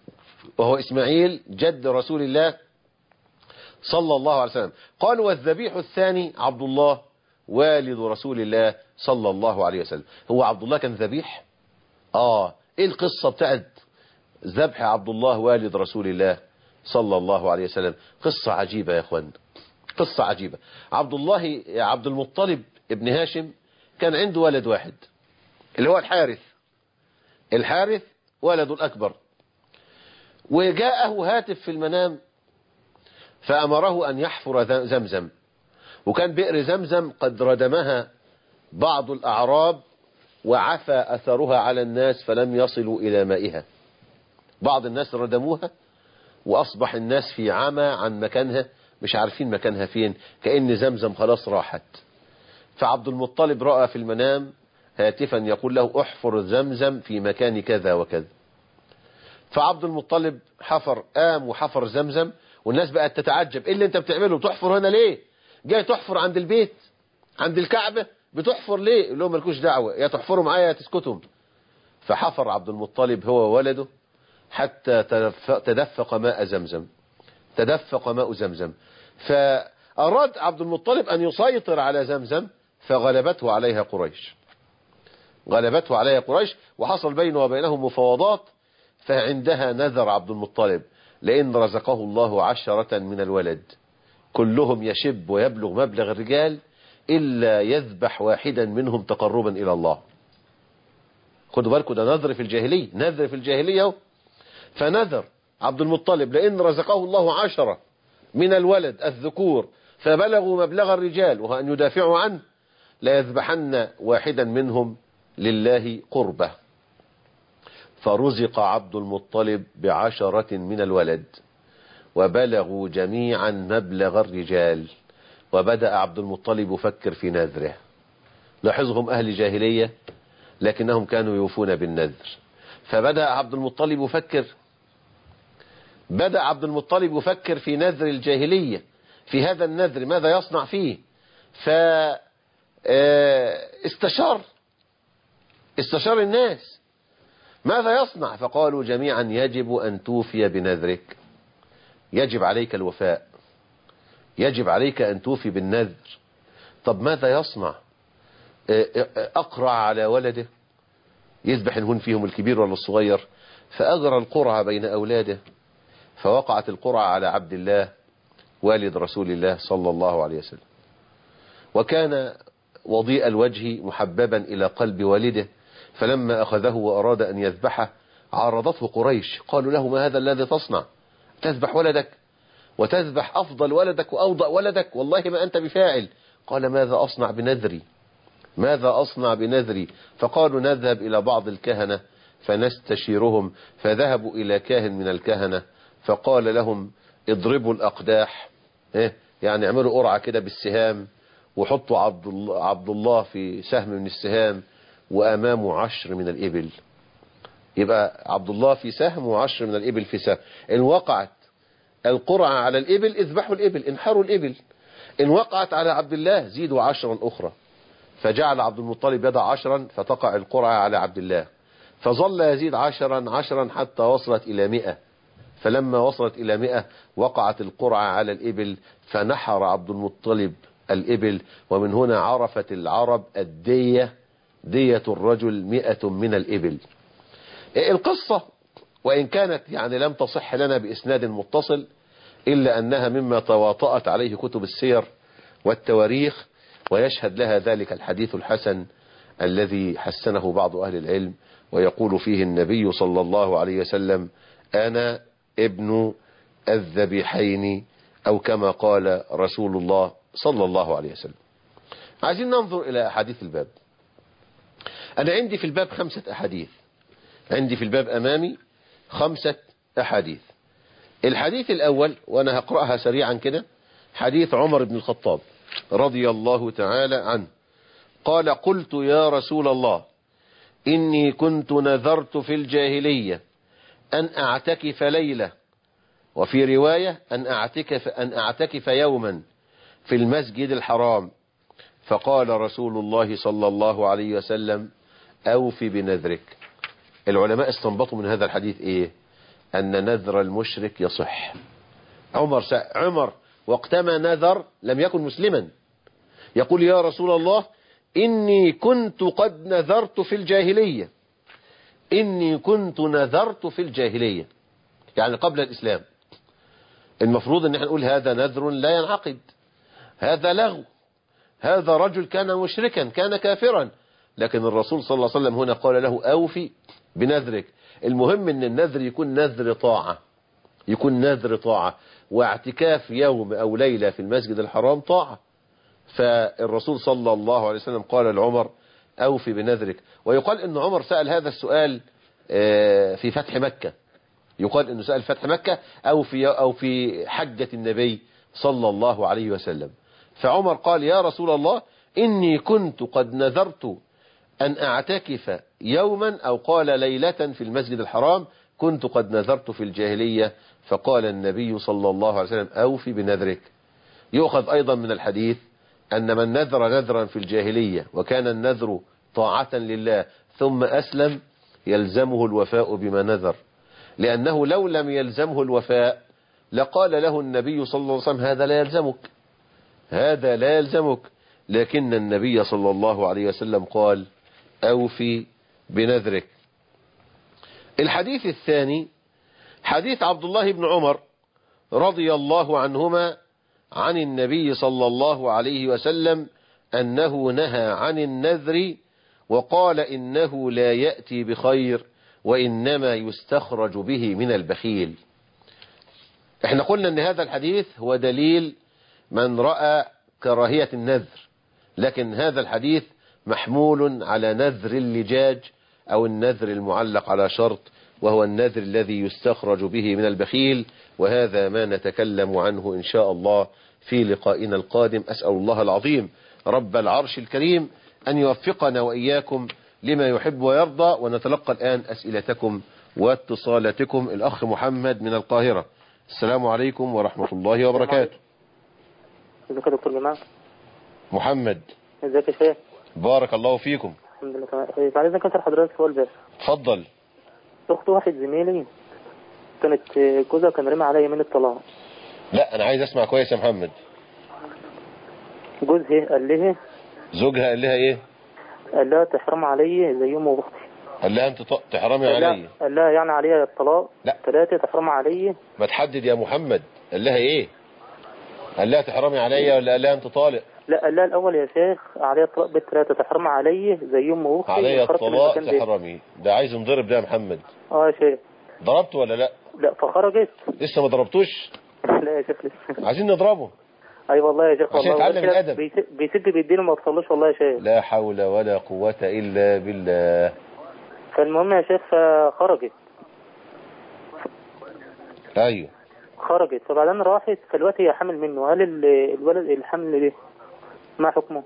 S1: وهو إسماعيل جد رسول الله صلى الله عليه وسلم. قال والذبيح الثاني عبد الله والد رسول الله صلى الله عليه وسلم. هو عبد الله كان ذبيح؟ آه إيه القصة بتاعت ذبح عبد الله والد رسول الله صلى الله عليه وسلم؟ قصة عجيبة يا أخوان، قصة عجيبة. عبد الله عبد المطلب ابن هاشم كان عنده ولد واحد اللي هو الحارث. الحارث ولده الأكبر، وجاءه هاتف في المنام فأمره أن يحفر زمزم، وكان بئر زمزم قد ردمها بعض الأعراب وعفى أثرها على الناس فلم يصلوا إلى مائها. بعض الناس ردموها وأصبح الناس في عمى عن مكانها، مش عارفين مكانها فين، كأن زمزم خلاص راحت. فعبد المطلب رأى في المنام هاتفا يقول له احفر زمزم في مكان كذا وكذا. فعبد المطلب حفر، قام وحفر زمزم، والناس بقت تتعجب ايه اللي انت بتعمله، تحفر هنا ليه؟ جاي تحفر عند البيت عند الكعبة، بتحفر ليه؟ يقول لهم مالكوش دعوة، يا تحفروا معايا يا تسكتوا. فحفر عبد المطلب هو وولده حتى تدفق ماء زمزم، تدفق ماء زمزم. فأراد عبد المطلب أن يسيطر على زمزم فغلبته عليها قريش، غلبته عليها قريش وحصل بينه وبينهم مفاوضات. فعندها نذر عبد المطلب لئن رزقه الله عشرة من الولد كلهم يشب ويبلغ مبلغ الرجال إلا يذبح واحدا منهم تقربا إلى الله. خدوا بالكم ده نذر في الجاهلية، نذر في الجاهلية. فنذر عبد المطلب لئن رزقه الله عشرة من الولد الذكور فبلغوا مبلغ الرجال وأن يدافعوا عنه لا يذبحن واحدا منهم لله قربة. فرزق عبد المطلب بعشرة من الولد وبلغوا جميعا مبلغ الرجال، وبدأ عبد المطلب يفكر في نذره. لاحظهم أهل جاهلية لكنهم كانوا يوفون بالنذر. فبدأ عبد المطلب يفكر بدأ عبد المطلب يفكر في نذر الجاهلية، في هذا النذر ماذا يصنع فيه. فاستشار استشار الناس ماذا يصنع، فقالوا جميعا يجب أن توفي بنذرك، يجب عليك الوفاء، يجب عليك أن توفي بالنذر. طب ماذا يصنع؟ أقرع على ولده، يذبح الهون فيهم الكبير ولا الصغير، فأجرى القرعة بين أولاده، فوقعت القرعة على عبد الله والد رسول الله صلى الله عليه وسلم. وكان وضيء الوجه محببا إلى قلب والده، فلما أخذه وأراد أن يذبحه عارضته قريش، قالوا له ما هذا الذي تصنع، تذبح ولدك وتذبح أفضل ولدك وأوضأ ولدك، والله ما أنت بفاعل. قال ماذا أصنع بنذري، ماذا أصنع بنذري. فقالوا نذهب إلى بعض الكهنة فنستشيرهم، فذهبوا إلى كاهن من الكهنة فقال لهم اضربوا الأقداح، إيه يعني اعملوا قرعة كده بالسهام وحطوا عبد الله, عبد الله في سهم من السهام وأمامه عشر من الإبل. يبقى عبد الله في سهم وعشر من الإبل في سهم. إن وقعت القرعة على الإبل اذبحوا الإبل، انحروا الإبل. إن وقعت على عبد الله زيدوا عشرا أخرى. فجعل عبد المطلب يضع عشرا فتقع القرعة على عبد الله، فظل يزيد عشرا عشرا حتى وصلت إلى مئة. فلما وصلت إلى مئة وقعت القرعة على الإبل فنحر عبد المطلب الإبل. ومن هنا عرفت العرب الدية، دية الرجل مئة من الإبل. القصة وإن كانت يعني لم تصح لنا بإسناد متصل إلا أنها مما تواطأت عليه كتب السير والتواريخ، ويشهد لها ذلك الحديث الحسن الذي حسنه بعض أهل العلم، ويقول فيه النبي صلى الله عليه وسلم أنا ابن الذبيحين، أو كما قال رسول الله صلى الله عليه وسلم. عايزين ننظر إلى أحاديث الباب. أنا عندي في الباب خمسة أحاديث، عندي في الباب أمامي خمسة أحاديث. الحديث الأول وأنا هقرأها سريعا كده، حديث عمر بن الخطاب رضي الله تعالى عنه قال قلت يا رسول الله إني كنت نذرت في الجاهلية أن أعتكف ليلة، وفي رواية أن أعتكف, أن أعتكف يوما في المسجد الحرام. فقال رسول الله صلى الله عليه وسلم أوفي بنذرك. العلماء استنبطوا من هذا الحديث إيه؟ أن نذر المشرك يصح. عمر عمر وقتما نذر لم يكن مسلما، يقول يا رسول الله إني كنت قد نذرت في الجاهلية، إني كنت نذرت في الجاهلية، يعني قبل الإسلام. المفروض أن احنا نقول هذا نذر لا ينعقد، هذا لغو، هذا رجل كان مشركا كان كافرا، لكن الرسول صلى الله عليه وسلم هنا قال له أوفي بنذرك. المهم أن النذر يكون نذر طاعة، يكون نذر طاعة، واعتكاف يوم أو ليلة في المسجد الحرام طاعة. فالرسول صلى الله عليه وسلم قال لعمر أوفي بنذرك. ويقال أن عمر سأل هذا السؤال في فتح مكة، يقال أنه سأل فتح مكة أو في أو في حجة النبي صلى الله عليه وسلم. فعمر قال يا رسول الله إني كنت قد نذرت أن أعتكف يوما أو قال ليلة في المسجد الحرام، كنت قد نذرت في الجاهلية. فقال النبي صلى الله عليه وسلم أوفي بنذرك. يؤخذ أيضا من الحديث أن من نذر نذرا في الجاهلية وكان النذر طاعة لله ثم أسلم يلزمه الوفاء بما نذر، لأنه لو لم يلزمه الوفاء لقال له النبي صلى الله عليه وسلم هذا لا يلزمك، هذا لا يلزمك. لكن النبي صلى الله عليه وسلم قال أوفي بنذرك. الحديث الثاني حديث عبد الله بن عمر رضي الله عنهما عن النبي صلى الله عليه وسلم أنه نهى عن النذر وقال إنه لا يأتي بخير وإنما يستخرج به من البخيل. احنا قلنا ان هذا الحديث هو دليل من رأى كراهية النذر، لكن هذا الحديث محمول على نذر اللجاج أو النذر المعلق على شرط، وهو النذر الذي يستخرج به من البخيل، وهذا ما نتكلم عنه إن شاء الله في لقائنا القادم. أسأل الله العظيم رب العرش الكريم أن يوفقنا وإياكم لما يحب ويرضى. ونتلقى الآن أسئلتكم واتصالاتكم. الأخ محمد من القاهرة، السلام عليكم ورحمة الله وبركاته.
S2: ازيك يا دكتور جماعة؟
S1: محمد
S2: ازيك يا شيخ؟
S1: بارك الله فيكم.
S2: الحمد لله تمام. بعد اذنك اسال حضرتك سؤال بس.
S1: اتفضل.
S2: اخت واحد زميلي كانت جوزها كان رمى عليا من الطلاق.
S1: لا انا عايز اسمع كويس يا محمد.
S2: جوزها قال لها،
S1: زوجها قال لها ايه؟
S2: قال لها تحرم علي زي امي واختي.
S1: قال لها انت تحرمي علي؟
S2: قال لها يعني عليها الطلاق
S1: لا
S2: ثلاثة تحرم علي.
S1: ما تحدد يا محمد، قال لها ايه؟ قال لها تحرمي علي ولا قال لها انت طالق؟
S2: لا قال لها الاول يا شيخ عليها الطلاق بالثلاثة تحرم علي زي امي واختي.
S1: عليها الطلاق تحرمي، ده عايز نضرب ده يا محمد.
S2: اه يا شيخ.
S1: ضربته ولا لا؟
S2: لا فخرجت.
S1: لسه ما ضربتوش؟
S2: لا يا شيخ لسه.
S1: عايزين نضربه.
S2: اي أيوة والله يا شيخ،
S1: عشان يتعلم الادب.
S2: بيسد بيديله ما بتصلوش والله يا شيخ.
S1: لا حول ولا قوة الا بالله.
S2: فالمهم يا شيخ فخرجت.
S1: ايوه
S2: خرجت، فبعدين راحت فالوقت هي حامل منه. هل الولد الحمل ده ما حكمه؟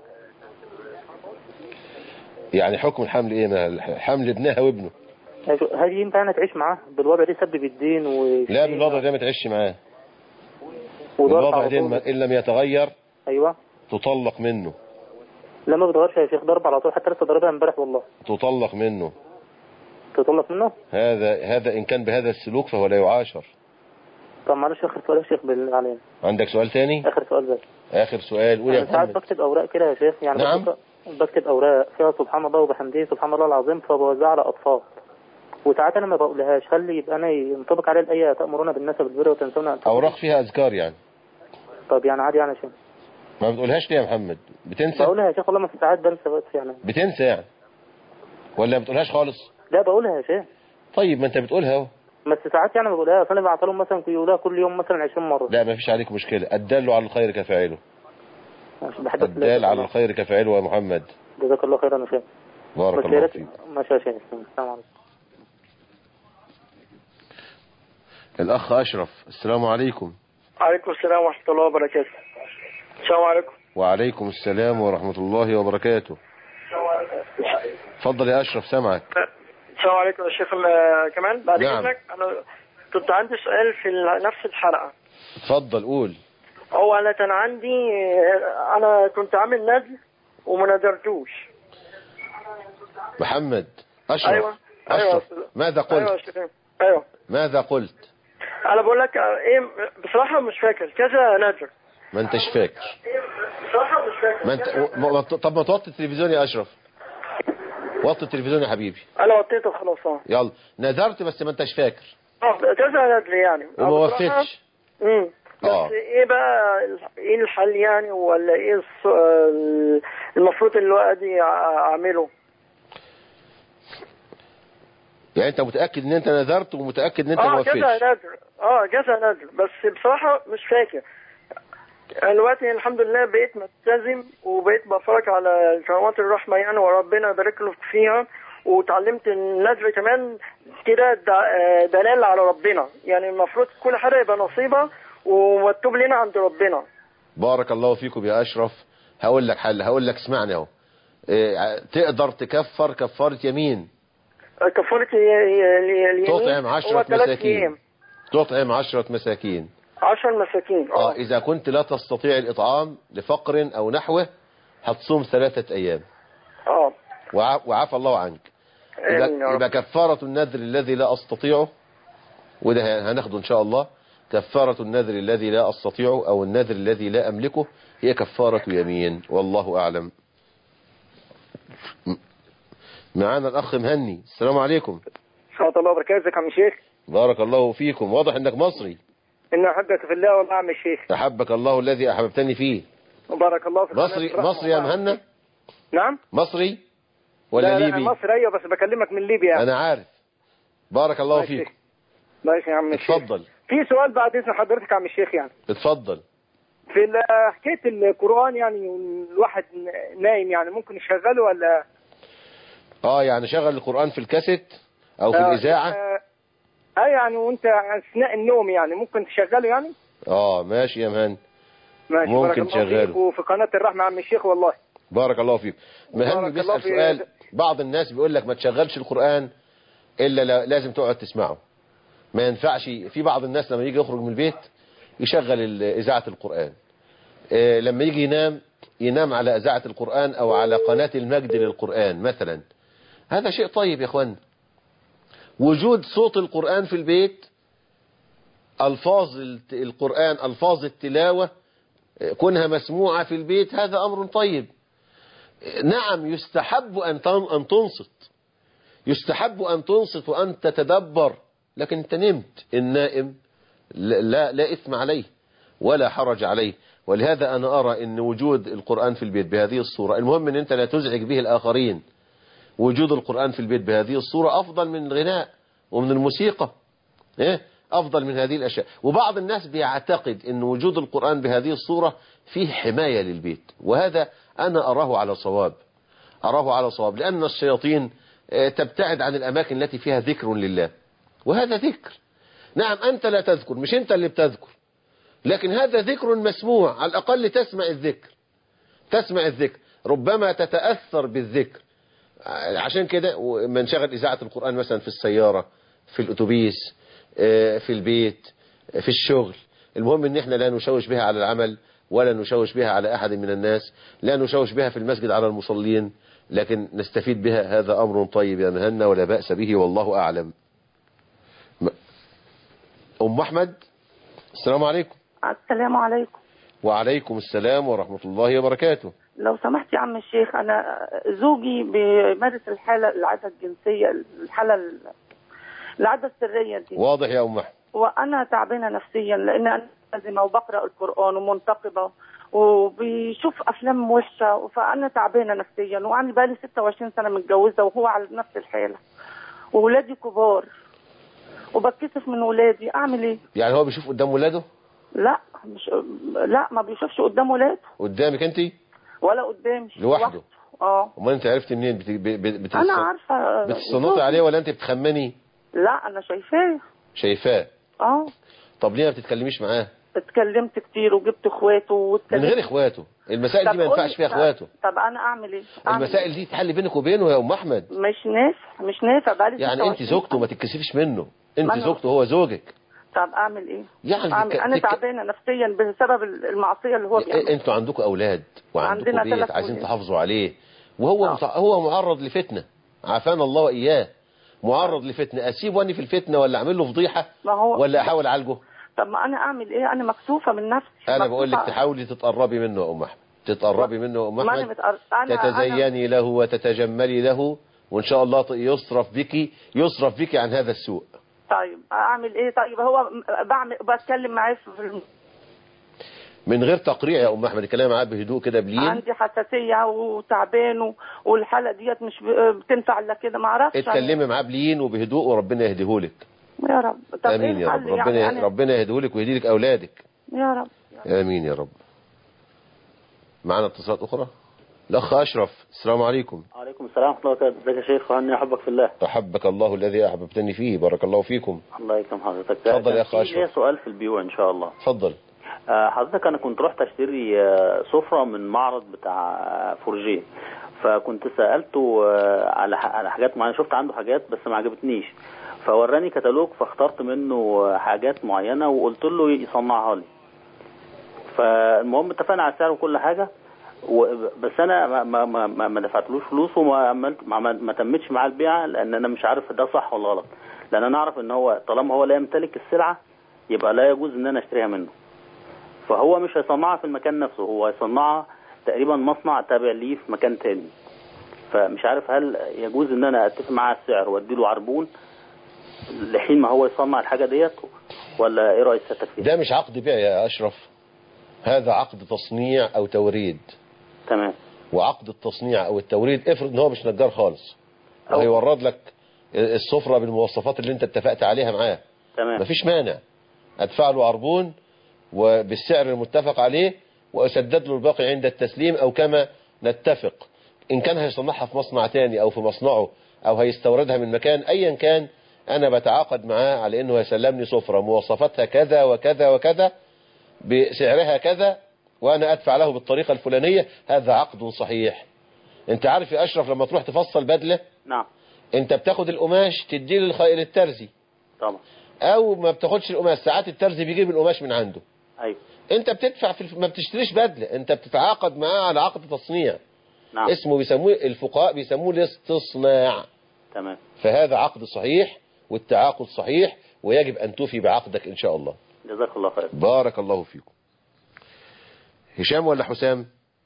S1: يعني حكم الحمل ايه؟ ما حمل ابنها وابنه.
S2: هل ينفع انا تعيش معاه بالوضع ده سبب الدين و...
S1: لا بالوضع ده ما تعيش معاه. الوضع ده ان لم يتغير
S2: ايوه
S1: تطلق منه.
S2: لا ما بتغيرش يا شيخ، ضرب على طول، حتى لسه ضربها امبارح والله.
S1: تطلق منه.
S2: تطلق منه؟
S1: هذا هذا ان كان بهذا السلوك فهو لا يعاشر.
S2: طب معلش اخر سؤال يا شيخ بالله عليك.
S1: عندك سؤال تاني؟
S2: اخر سؤال بس.
S1: اخر سؤال قول يا محمد.
S2: ساعات بكتب اوراق كده يا شيخ، يعني
S1: نعم
S2: بكتب اوراق فيها سبحان الله وبحمده سبحان الله العظيم، فبوزعها على اطفال، وساعات انا ما بقولهاش. هل يبقى انا ينطبق عليها الايه تأمرون بالناس بالبر وتنسون انفسكم؟
S1: اوراق فيها اذكار يعني.
S2: طب يعني عادي يعني يا شيخ.
S1: ما بتقولهاش ليه يا محمد؟ بتنسى؟
S2: بقولها يا شيخ والله، ما في ساعات بنسى بس يعني.
S1: بتنسى يعني ولا ما بتقولهاش خالص؟
S2: لا بقولها يا شيخ.
S1: طيب ما انت بتقولها اهو.
S2: بس ساعات يعني ما بقولهاش، انا بعت لهم مثلا يقولوها كل يوم مثلا عشرين مرة.
S1: لا ما فيش عليك مشكلة، الدال على الخير كفاعله. الدال على الخير كفاعله يا محمد.
S2: جزاك الله خيرا يا شيخ.
S1: بارك الله فيك.
S2: ماشي يا شيخ. السلام عليكم.
S1: الأخ أشرف، السلام عليكم.
S3: عليكم السلام ورحمة الله وبركاته. السلام عليكم.
S1: وعليكم السلام ورحمة الله وبركاته. اتفضل يا أشرف سامعك.
S3: السلام عليكم يا شيخ كمان. بعد
S1: نعم.
S3: إذنك أنا كنت عندي سؤال في نفس الحلقة.
S1: اتفضل قول.
S3: هو أنا كان عندي، أنا كنت عامل نذر وما نذرتوش.
S1: محمد أشرف.
S3: أيوة.
S1: أشرف.
S3: أيوة.
S1: ماذا قلت؟
S3: أيوة يا شيخ. أيوة.
S1: ماذا قلت؟
S3: انا بقول لك ايه، بصراحه مش فاكر كذا نذر.
S1: ما انتش فاكر.
S3: بصراحه مش فاكر.
S1: ما انت ما... طب ما توطي التلفزيون يا اشرف، وطي التلفزيون يا حبيبي.
S3: انا وطيته خلاص. اه
S1: يلا، نذرت بس ما انتش فاكر.
S3: اه كذا نذر يعني
S1: وما وفيتش.
S3: امم بس
S1: آه.
S3: ايه بقى ايه الحل يعني، ولا ايه الص... المفروض الواحد اعمله؟
S1: يعني انت متاكد ان انت نذرت ومتاكد ان انت
S3: اه
S1: ما وفيتش؟
S3: كذا نذر، اه كذا نذر، بس بصراحه مش فاكر. دلوقتي الحمد لله بقيت ملتزم، وبقيت بفرج على قنوات الرحمه يعني، وربنا يبارك له فيها، وتعلمت النذر كمان كده دلال على ربنا، يعني المفروض كل حاجه يبقى نصيبه ومكتوب لنا عند ربنا.
S1: بارك الله فيكم يا اشرف. هقول لك حل، هقول لك اسمعني اهو. اه تقدر تكفر كفاره يمين.
S3: كفاره اليمين
S1: تطعم عشرة مساكين. تطعم عشرة مساكين.
S3: عشر مساكين.
S1: اه اذا كنت لا تستطيع الاطعام لفقر او نحوه هتصوم ثلاثة ايام.
S3: اه
S1: وعفى الله عنك. يبقى, يبقى كفارة النذر الذي لا استطيعه، وده هناخده ان شاء الله. كفارة النذر الذي لا استطيعه او النذر الذي لا املكه هي كفارة يمين، والله اعلم. معانا الاخ مهني. السلام عليكم.
S4: ورحمة الله وبركاته. ازيك يا عم الشيخ؟
S1: بارك الله فيكم. واضح انك مصري.
S4: إن أحبك في الله والله يا عم الشيخ.
S1: أحبك الله الذي أحببتني فيه.
S4: وبارك الله فيك.
S1: مصري مصري يا مهنا؟
S4: نعم.
S1: مصري ولا
S4: لا
S1: ليبي؟
S4: لا مصري أيوه، بس بكلمك من ليبيا يعني.
S1: أنا عارف. بارك الله فيك.
S4: ماشي يا عم الشيخ.
S1: اتفضل.
S4: في سؤال بعد إذن حضرتك يا عم الشيخ يعني.
S1: اتفضل.
S4: في حكاية القرآن يعني، الواحد نايم يعني ممكن يشغله ولا؟
S1: اه يعني شغل القرآن في الكاسيت أو في آه الإذاعة.
S4: اه آه يعني وأنت أثناء النوم يعني ممكن تشغله يعني؟
S1: اه ماشي يا مهن.
S4: ماشي.
S1: ممكن تشغله.
S4: وفي قناة الرحمة عم الشيخ والله.
S1: بارك الله فيك. مهن بيسأل سؤال. بعض الناس بيقول لك ما تشغلش القرآن إلا لازم تقعد تسمعه. ما ينفعش. في بعض الناس لما يجي يخرج من البيت يشغل إذاعة القرآن. إيه لما يجي ينام ينام على إذاعة القرآن أو على قناة المجد للقرآن مثلا. هذا شيء طيب يا اخوان. وجود صوت القرآن في البيت، ألفاظ القرآن، ألفاظ التلاوة كونها مسموعة في البيت، هذا أمر طيب. نعم يستحب أن أن تنصت، يستحب أن تنصت وأن تتدبر، لكن أنت نمت. النائم لا لا إثم عليه ولا حرج عليه. ولهذا أنا أرى أن وجود القرآن في البيت بهذه الصورة، المهم أن أنت لا تزعج به الآخرين. وجود القرآن في البيت بهذه الصورة أفضل من الغناء ومن الموسيقى. إيه؟ أفضل من هذه الأشياء. وبعض الناس بيعتقد أن وجود القرآن بهذه الصورة فيه حماية للبيت، وهذا أنا أراه على صواب. أراه على صواب لأن الشياطين تبتعد عن الأماكن التي فيها ذكر لله، وهذا ذكر. نعم أنت لا تذكر، مش أنت اللي بتذكر، لكن هذا ذكر مسموع. على الأقل تسمع الذكر، تسمع الذكر، ربما تتأثر بالذكر. عشان كده من شغل إذاعة القرآن مثلا في السيارة، في الأتوبيس، في البيت، في الشغل، المهم ان احنا لا نشوش بها على العمل ولا نشوش بها على أحد من الناس، لا نشوش بها في المسجد على المصلين، لكن نستفيد بها. هذا أمر طيب يا مهنا ولا بأس به، والله أعلم. أم أحمد. السلام عليكم.
S5: السلام عليكم.
S1: وعليكم السلام ورحمة الله وبركاته.
S5: لو سمحت يا عم الشيخ، أنا زوجي بيمارس الحالة العادة الجنسية، الحالة العادة السرية دي.
S1: واضح يا أم أحمد.
S5: وأنا تعبانة نفسيا لأن أنا ملتزمة وبقرأ القرآن ومنتقبة وبيشوف أفلام وحشة، فأنا تعبانة نفسيا. وأنا بقالي ستة وعشرين سنة متجوزة وهو على نفس الحالة، وولادي كبار وبتكسف من ولادي. أعمل إيه؟
S1: يعني هو بيشوف قدام ولاده؟
S5: لا مش لا ما بيشوفش قدام ولاده.
S1: قدامك أنت؟
S5: ولا قدامي.
S1: لوحده؟
S5: اه.
S1: امال انت عرفت منين؟ بت... بت... بت...
S5: انا عارفه.
S1: بتصنطي عليه ولا انت بتخمني؟
S5: لا انا شايفاه.
S1: شايفاه؟
S5: اه.
S1: طب ليه ما بتتكلميش معاه؟
S5: اتكلمت كتير وجبت اخواته واتكلمت.
S1: من غير اخواته؟ المسائل دي ما ينفعش فيها اخواته.
S5: طب انا اعمل ايه؟ أعمل
S1: المسائل دي تحل بينك وبينه يا ام احمد.
S5: مش نافع، مش نافع. بقالي
S1: يعني انت زوجته، ما تتكسفيش منه. انت زوجته هو زوجك.
S5: طب اعمل ايه؟
S1: يعني
S5: أعمل.
S1: تك...
S5: انا تعبانه نفسيا بسبب المعصيه اللي هو بيعملها.
S1: انتوا عندكم اولاد وعندكم بيت عايزين تحافظوا عليه، وهو مت... هو معرض لفتنه، عافانا الله واياه. معرض لفتنة، اسيب واني في الفتنة ولا اعمل له فضيحة
S5: ما هو
S1: ولا احاول اعالجه؟
S5: طب ما انا اعمل ايه؟ انا مكسوفه من نفسي.
S1: انا بقول لك
S5: مكسوفة.
S1: تحاولي تتقربي منه يا ام احمد، تتقربي منه يا ام
S5: ما انا
S1: احمد،
S5: متقر... أنا...
S1: تتزيني
S5: أنا...
S1: له وتتجملي له، وان شاء الله يصرف بك يصرف بك عن هذا السوء.
S5: طيب اعمل ايه؟ طيب هو بعمل بتكلم معاه في
S1: من غير تقريع يا ام احمد، الكلام معاه بهدوء كده بلين.
S5: عندي حساسيه وتعبان و... والحاله ديت مش بتنفع الا كده، ما اعرفش.
S1: اتكلمي معاه بلين وبهدوء وربنا يهديهولك.
S5: يا رب. طب
S1: امين
S5: إيه
S1: يا رب. ربنا
S5: يعني أنا...
S1: ربنا يهديهولك ويهدي لك اولادك.
S5: يا رب.
S1: امين يا رب. معنا اتصالات اخرى. الاخ اشرف، السلام عليكم.
S6: وعليكم السلام ورحمه الله وبركاته. ازيك يا شيخ؟ واني احبك في الله.
S1: احبك الله الذي احببتني فيه، بارك الله فيكم.
S6: الله يكرم حضرتك.
S1: اتفضل يا اخ اشرف.
S6: ليا سؤال في البيوع ان شاء الله.
S1: اتفضل.
S6: آه حضرتك انا كنت رحت اشتري آه سفره من معرض بتاع فورجيه، فكنت سالته آه على على حاجات معينه، شفت عنده حاجات بس ما عجبتنيش، فوراني كتالوج فاخترت منه حاجات معينه وقلت له يصنعها لي. فالمهم اتفقنا على السعر وكل حاجه، بس انا ما ما ما, ما دفعتلوش فلوس وما ما, ما تمتش معاه البيعه، لان انا مش عارف ده صح ولا غلط، لان انا اعرف ان هو طالما هو لا يمتلك السلعه يبقى لا يجوز ان انا اشتريها منه. فهو مش هيصنعها في المكان نفسه، هو هيصنعها تقريبا مصنع تابع ليه في مكان تاني. فمش عارف هل يجوز ان انا اتفق معاه على السعر وادي له عربون لحين ما هو يصنع الحاجه ديت، ولا ايه رايك سيادتك فيها؟
S1: ده مش عقد بيع يا اشرف، هذا عقد تصنيع او توريد.
S6: تمام.
S1: وعقد التصنيع او التوريد افرض ان هو مش نجار خالص وهيورد لك السفرة بالمواصفات اللي انت اتفقت عليها معاه،
S6: تمام،
S1: مفيش مانع، ادفع له عربون وبالسعر المتفق عليه واسدد له الباقي عند التسليم او كما نتفق. ان كان هيصنعها في مصنع تاني او في مصنعه او هيستوردها من مكان ايا كان، انا بتعاقد معاه على انه يسلمني سفرة مواصفاتها كذا وكذا وكذا بسعرها كذا وانا ادفع له بالطريقة الفلانية. هذا عقد صحيح. انت عارف يا اشرف لما تروح تفصل بدلة،
S6: نعم،
S1: انت بتاخد القماش تديه للترزي
S6: طبعا،
S1: او ما بتاخدش القماش، ساعات الترزي بيجيب القماش من عنده.
S6: ايوه.
S1: انت بتدفع في الف... ما بتشتريش بدلة، انت بتتعاقد معاه على عقد تصنيع.
S6: نعم.
S1: اسمه بيسموه الفقهاء بيسموه الاستصناع.
S6: تمام.
S1: فهذا عقد صحيح والتعاقد صحيح ويجب ان توفي بعقدك ان شاء الله.
S6: جزاك الله خير.
S1: بارك الله فيكم. هشام ولا حسام؟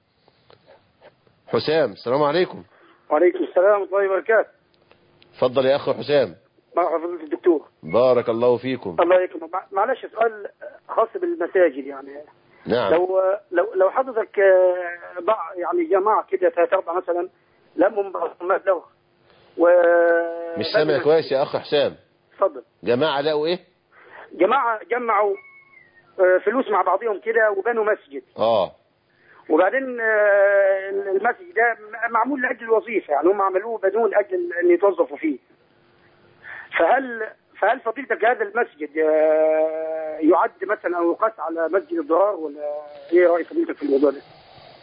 S1: حسام، السلام عليكم.
S7: وعليكم السلام ورحمة الله وبركاته.
S1: اتفضل يا اخ حسام.
S7: مرحبا فضيلة الدكتور.
S1: بارك الله فيكم.
S7: الله يكرمك. معلش سؤال خاص بالمساجد يعني.
S1: نعم.
S7: لو لو لو حضرتك ضع يعني جماعة كده ثلاث أربعة مثلا لمهم مبلغ و
S1: مش سامع كويس يا اخ حسام.
S7: اتفضل.
S1: جماعة لقوا ايه؟
S7: جماعة جمعوا فلوس مع بعضهم كده وبنوا مسجد.
S1: اه.
S7: وبعدين المسجد ده معمول لاجل الوظيفه، يعني هم عملوه بنوه لاجل ان يتوظفوا فيه. فهل فهل فضيلتك هذا المسجد يعد مثلا او يقاس على مسجد الضرار، ولا ايه راي فضيلتك في الموضوع ده؟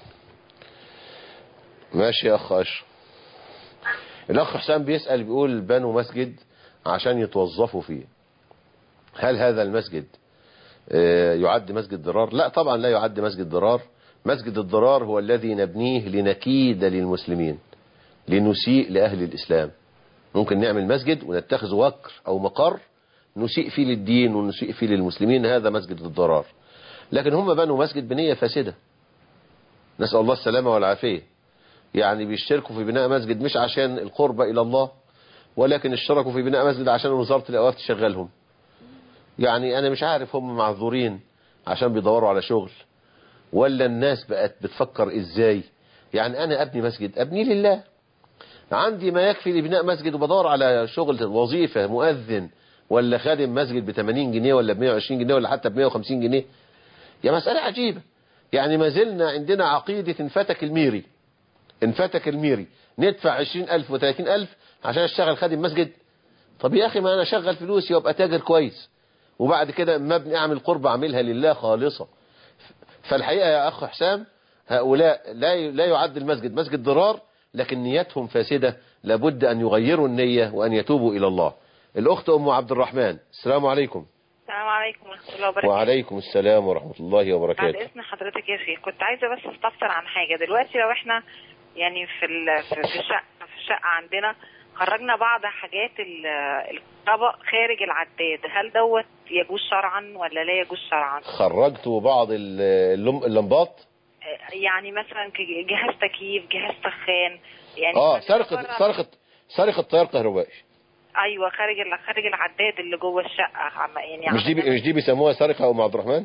S1: ماشي يا اخ اشرف. الاخ حسام بيسال بيقول بنوا مسجد عشان يتوظفوا فيه، هل هذا المسجد يعد مسجد ضرار؟ لا طبعا لا يعد مسجد ضرار. مسجد الضرار هو الذي نبنيه لنكيد للمسلمين، لنسيء لأهل الإسلام. ممكن نعمل مسجد ونتخذ وكر أو مقر نسيء فيه للدين ونسيء فيه للمسلمين، هذا مسجد الضرار. لكن هم بنوا مسجد بنية فاسدة، نسأل الله السلامة والعافية. يعني بيشتركوا في بناء مسجد مش عشان القرب إلى الله، ولكن اشتركوا في بناء مسجد عشان وزارة الأوقاف تشغلهم. يعني أنا مش عارف هم معذورين عشان بيدوروا على شغل، ولا الناس بقت بتفكر ازاي. يعني انا ابني مسجد ابني لله، عندي ما يكفي لبناء مسجد وبدور على شغل وظيفة مؤذن ولا خادم مسجد ب ثمانين جنيه ولا ب مئة وعشرين جنيه ولا حتى ب مئة وخمسين جنيه. يا مسألة عجيبة. يعني ما زلنا عندنا عقيدة انفتك الميري، انفتك الميري ندفع عشرين ألف وثلاثين ألف عشان اشتغل خادم مسجد. طب يا اخي ما انا اشغل فلوسي وابقى تاجر كويس، وبعد كده اما ابني اعمل قربة اعملها لله خالصة. فالحقيقة يا أخ حسام هؤلاء لا لا يعد المسجد مسجد ضرار، لكن نيتهم فاسدة، لابد أن يغيروا النية وأن يتوبوا إلى الله. الأخت أم عبد الرحمن، السلام عليكم.
S8: السلام عليكم ورحمة الله وبركاته.
S1: وعليكم السلام ورحمة الله وبركاته.
S8: بعد إذن حضرتك يا شيخ كنت عايزة بس استفسر عن حاجة. دلوقتي لو احنا يعني في في الشقة في الشقة عندنا خرجنا بعض حاجات ال- الكهرباء خارج العداد، هل دوت يجوز شرعا ولا لا يجوز شرعا؟
S1: خرجتوا بعض ال- اللم- اللمبات.
S8: آه، يعني مثلا ك- جهاز تكييف، جهاز سخان، يعني
S1: اه
S8: خرجنا
S1: سرقة
S8: بره-
S1: سرقة سرقة تيار كهربائي.
S8: ايوه خارج ال- خارج العداد اللي جوه الشقه، عم- يعني
S1: مش دي
S8: عملنا-
S1: مش دي بيسموها سرقة يا ام عبد الرحمن؟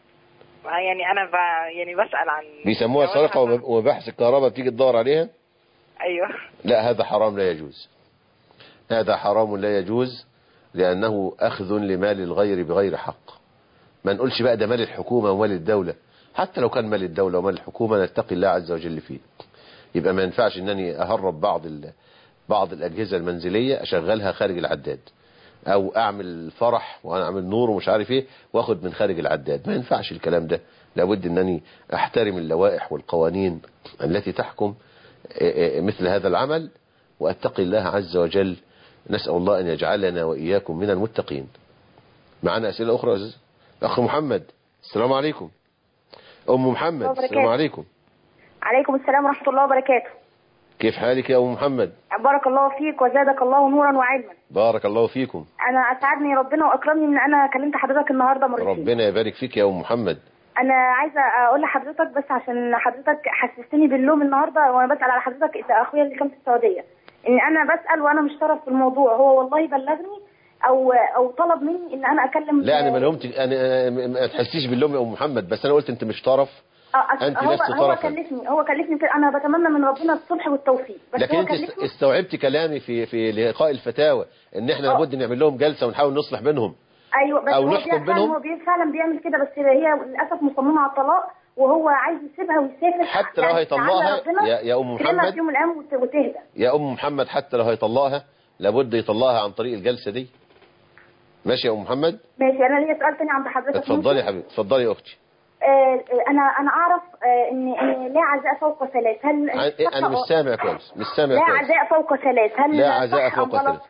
S8: يعني انا ب... يعني بسأل عن
S1: بيسموها
S8: جوازها
S1: سرقة ومب- ومباحث الكهرباء بتيجي تدور عليها.
S8: ايوه.
S1: لا هذا حرام لا يجوز، هذا حرام لا يجوز، لأنه أخذ لمال الغير بغير حق. ما نقولش بقى ده مال الحكومة ومال الدولة، حتى لو كان مال الدولة ومال الحكومة نتقي الله عز وجل فيه. يبقى ما ينفعش انني اهرب بعض ال... بعض الأجهزة المنزلية أشغلها خارج العداد، أو أعمل فرح وأنا أعمل نور ومش عارف إيه وأخد من خارج العداد. ما ينفعش الكلام ده، لابد أنني أحترم اللوائح والقوانين التي تحكم مثل هذا العمل، وأتقي الله عز وجل. نسأل الله أن يجعلنا وإياكم من المتقين. معنا أسئلة أخرى أزيز. أخ محمد السلام عليكم. أم محمد السلام عليكم.
S9: عليكم السلام ورحمة الله وبركاته.
S1: كيف حالك يا أم محمد؟
S9: بارك الله فيك وزادك الله نورا وعلما.
S1: بارك الله فيكم.
S9: أنا أسعدني ربنا وأكرمني إن أنا كلمت حضرتك النهاردة مرتين.
S1: ربنا يبارك فيك يا أم محمد.
S9: أنا عايزة أقول لحضرتك بس عشان حضرتك حسستني باللوم النهاردة وأنا بسأل على حضرتك إذا أخويا اللي كان في السعودية، إن أنا بسأل وأنا مش طرف في الموضوع، هو والله بلغني أو أو طلب مني إن أنا أكلم.
S1: لا أنا ما لومت، أنا ما تحسيش باللوم يا أم محمد، بس أنا قلت أنت مش طرف. أنت
S9: هو
S1: لست
S9: هو
S1: طرفا.
S9: كلفني هو كلفني كده، أنا بتمنى من ربنا الصلح والتوفيق، بس
S1: لكن
S9: هو
S1: أنت
S9: كلفني.
S1: استوعبت كلامي في في لقاء الفتاوى إن إحنا
S9: أه.
S1: لابد نعمل لهم جلسة ونحاول نصلح بينهم.
S9: ايوه بس
S1: أو
S9: هو
S1: نحكم
S9: بي- فعلا
S1: بينهم.
S9: هو بي- فعلا بيعمل كده، بس هي للاسف مصممه على الطلاق وهو عايز يسيبها ويسافر.
S1: حتى لو
S9: يعني
S1: هيطلقها
S9: لعل ربنا
S1: يا يا أم
S9: يكرمها
S1: محمد
S9: في يوم من الايام وت- وتهدى.
S1: يا أم محمد حتى لو هيطلقها لابد يطلقها عن طريق الجلسة دي. ماشي يا أم محمد؟
S9: ماشي. انا ليا سؤال تاني عند حضرتك.
S1: اتفضلي يا حبيبي، اتفضلي يا أختي.
S9: آه آه، انا انا اعرف آه ان ان لا عزاء فوق ثلاث، هل
S1: عن-
S9: صح
S1: أنا مش
S9: أو-
S1: سامع كويس، مش سامع
S9: لا
S1: كويس.
S9: عزاء فوق ثلاث، هل
S1: لا عزاء
S9: صح أم
S1: فوق
S9: غلط؟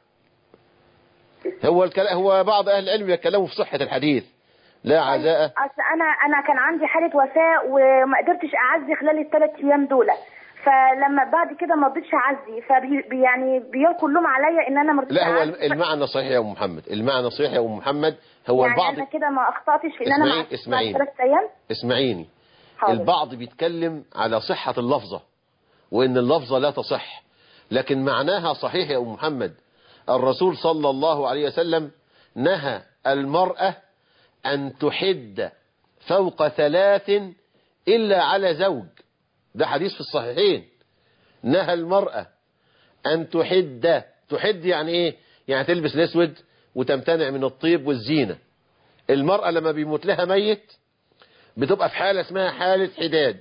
S1: ثلاث. هو الكلام، هو بعض أهل العلم يتكلموا في صحة الحديث. لا عزاء.
S9: اصل انا انا كان عندي حاله وفاه وما قدرتش اعزي خلال الثلاث ايام دول، فلما بعد كده ما رضيتش اعزي فبي يعني بيلقوا اللوم عليا ان انا ما رضيتش
S1: لا هو
S9: أعزي.
S1: المعنى صحيح يا أم محمد، المعنى صحيح يا أم محمد. هو
S9: يعني
S1: البعض
S9: انا كده ما اخطاتش في ان انا
S1: اسمعيني
S9: مع
S1: اسمعيني
S9: ثلاث ايام.
S1: اسمعيني.
S9: حاضر.
S1: البعض بيتكلم على صحة اللفظة وإن اللفظة لا تصح، لكن معناها صحيح يا أم محمد. الرسول صلى الله عليه وسلم نهى المرأة أن تحد فوق ثلاث إلا على زوج. ده حديث في الصحيحين. نهى المرأة أن تحد. تحد يعني إيه؟ يعني تلبس الأسود وتمتنع من الطيب والزينة. المرأة لما بيموت لها ميت بتبقى في حالة اسمها حالة حداد.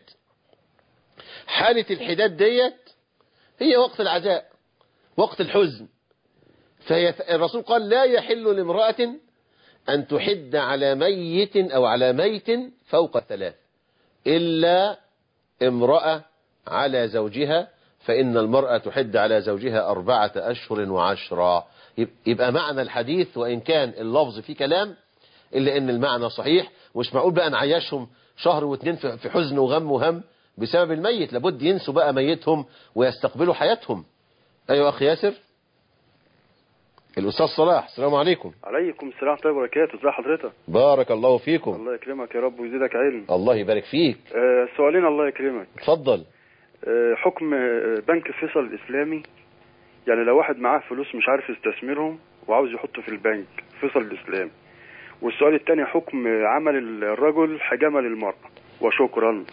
S1: حالة الحداد ديت هي وقت العزاء، وقت الحزن. فالرسول قال لا يحل لامرأة أن تحد على ميت أو على ميت فوق ثلاث إلا امرأة على زوجها، فإن المرأة تحد على زوجها أربعة أشهر وعشرة. يبقى معنى الحديث وإن كان اللفظ فيه كلام إلا أن المعنى صحيح. مش معقول بقى نعيشهم شهر واثنين في حزن وغم وهم بسبب الميت، لابد ينسوا بقى ميتهم ويستقبلوا حياتهم. أيوة أخي ياسر. الأستاذ صلاح السلام عليكم.
S10: عليكم السلام ورحمة الله وبركاته. ازي حضرتك؟
S1: بارك الله فيكم.
S10: الله يكرمك يا رب ويزيدك علم.
S1: الله يبارك فيك.
S10: آه سؤالين الله يكرمك.
S1: اتفضل.
S10: آه حكم آه بنك فيصل الإسلامي، يعني لو واحد معاه فلوس مش عارف يستثمرهم وعاوز يحطه في البنك فيصل الإسلامي. والسؤال الثاني حكم عمل الرجل حجامة للمرأة. وشكرا.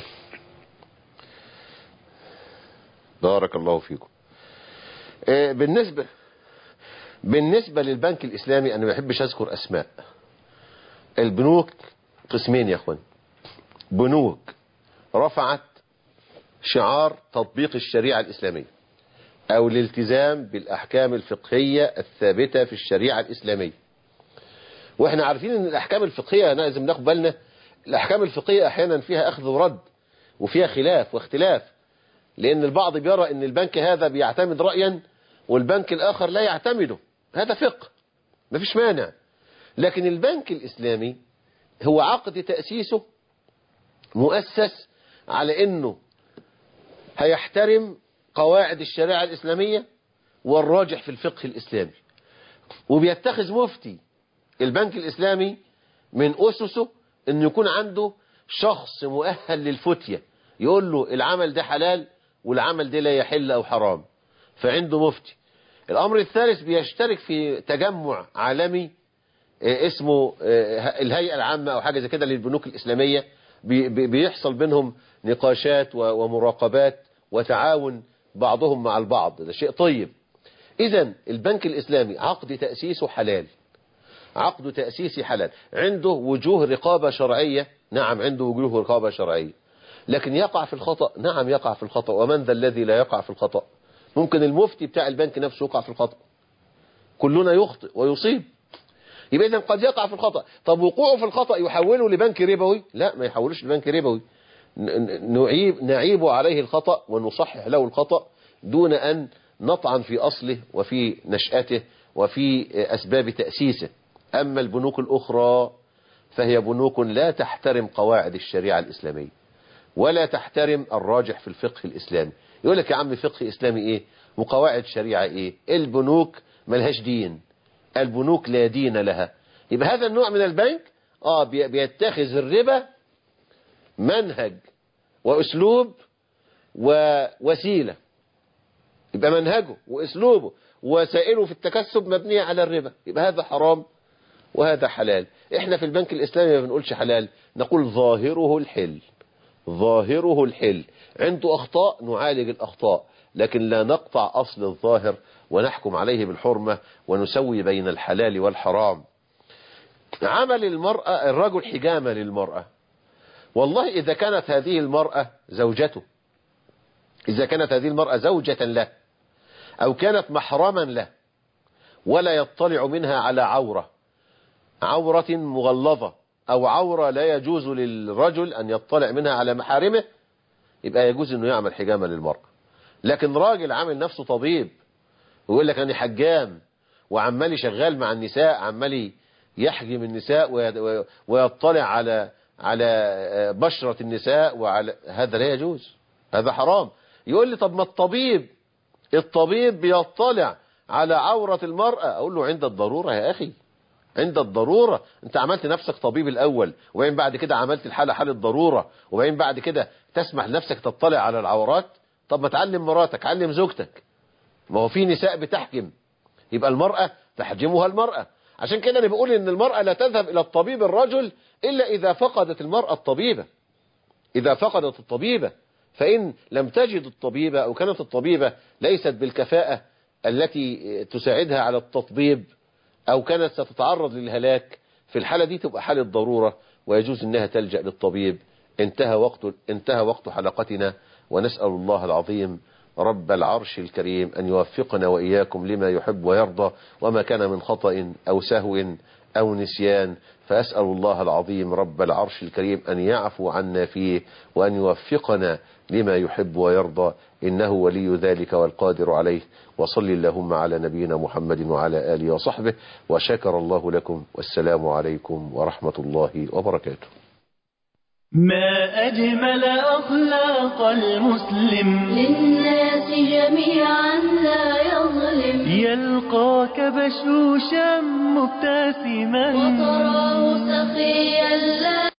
S1: بارك الله فيكم. آه بالنسبة بالنسبة للبنك الإسلامي أنا ما بحبش أذكر أسماء. البنوك قسمين يا أخوان. بنوك رفعت شعار تطبيق الشريعة الإسلامية أو الالتزام بالأحكام الفقهية الثابتة في الشريعة الإسلامية. وإحنا عارفين أن الأحكام الفقهية لازم ناخد بالنا، الأحكام الفقهية أحيانا فيها أخذ ورد وفيها خلاف واختلاف، لأن البعض بيرى أن البنك هذا بيعتمد رأيا والبنك الآخر لا يعتمده. هذا فقه مفيش مانع. لكن البنك الإسلامي هو عقد تأسيسه مؤسس على أنه هيحترم قواعد الشريعة الإسلامية والراجح في الفقه الإسلامي. وبيتخذ مفتي البنك الإسلامي من أسسه أن يكون عنده شخص مؤهل للفتية، يقول له العمل ده حلال والعمل ده لا يحل أو حرام، فعنده مفتي. الأمر الثالث بيشترك في تجمع عالمي اسمه الهيئة العامة أو حاجة زي كده للبنوك الإسلامية، بيحصل بينهم نقاشات ومراقبات وتعاون بعضهم مع البعض، ده شيء طيب. إذن البنك الإسلامي عقد تأسيسه حلال، عقد تأسيسي حلال، عنده وجوه رقابة شرعية، نعم عنده وجوه رقابة شرعية، لكن يقع في الخطأ، نعم يقع في الخطأ، ومن ذا الذي لا يقع في الخطأ؟ ممكن المفتي بتاع البنك نفسه يقع في الخطأ، كلنا يخطئ ويصيب، يبقى إذن قد يقع في الخطأ. طب وقوعه في الخطأ يحوله لبنك ربوي؟ لا، ما يحولوش لبنك ربوي، نعيب, نعيب عليه الخطأ ونصحح له الخطأ دون أن نطعن في أصله وفي نشأته وفي أسباب تأسيسه. أما البنوك الأخرى فهي بنوك لا تحترم قواعد الشريعة الإسلامية ولا تحترم الراجح في الفقه الإسلامي. يقول لك يا عم فقه إسلامي إيه وقواعد شريعة إيه؟ البنوك ملهاش دين، البنوك لا دين لها. يبقى هذا النوع من البنك آه بيتخذ الربا منهج وأسلوب ووسيلة، يبقى منهجه وأسلوبه ووسائله في التكسب مبنية على الربا، يبقى هذا حرام وهذا حلال. احنا في البنك الإسلامي ما بنقولش حلال، نقول ظاهره الحل، ظاهره الحل، عنده أخطاء نعالج الأخطاء، لكن لا نقطع أصل الظاهر ونحكم عليه بالحرمة ونسوي بين الحلال والحرام. عمل المرأة الرجل حجامة للمرأة، والله إذا كانت هذه المرأة زوجته، إذا كانت هذه المرأة زوجة له أو كانت محرما له ولا يطلع منها على عورة عورة مغلظة أو عورة لا يجوز للرجل أن يطلع منها على محارمه، يبقى يجوز أنه يعمل حجامة للمرأة. لكن راجل عامل نفسه طبيب ويقول لك أنا حجام وعمالي شغال مع النساء، عمالي يحجم النساء ويطلع على على بشرة النساء وعلى هذا لا يجوز، هذا حرام. يقول لي طب ما الطبيب الطبيب بيطلع على عورة المرأة، أقول له عند الضرورة يا أخي، عند الضرورة. انت عملت نفسك طبيب الأول وبعدين بعد كده عملت الحالة حالة ضرورة وبعدين بعد كده تسمح لنفسك تطلع على العورات؟ طب ما تعلم مراتك، علم زوجتك، ما هو في نساء بتحجم، يبقى المرأة تحجمها المرأة. عشان كده انا بقول ان المرأة لا تذهب الى الطبيب الرجل الا اذا فقدت المرأة الطبيبة، اذا فقدت الطبيبة. فان لم تجد الطبيبة او كانت الطبيبة ليست بالكفاءة التي تساعدها على التطبيب او كانت ستتعرض للهلاك، في الحالة دي تبقى حالة ضرورة ويجوز انها تلجأ للطبيب. انتهى وقت انتهى وقت حلقتنا، ونسأل الله العظيم رب العرش الكريم أن يوفقنا وإياكم لما يحب ويرضى، وما كان من خطأ أو سهو أو نسيان فأسأل الله العظيم رب العرش الكريم أن يعفو عنا فيه وأن يوفقنا لما يحب ويرضى، إنه ولي ذلك والقادر عليه. وصل اللهم على نبينا محمد وعلى آله وصحبه، وشكر الله لكم، والسلام عليكم ورحمة الله وبركاته.
S11: ما أجمل أخلاق المسلم،
S12: للناس جميعا لا يظلم،
S11: يلقاك بشوشا مبتسما
S12: وتراه سخيا لا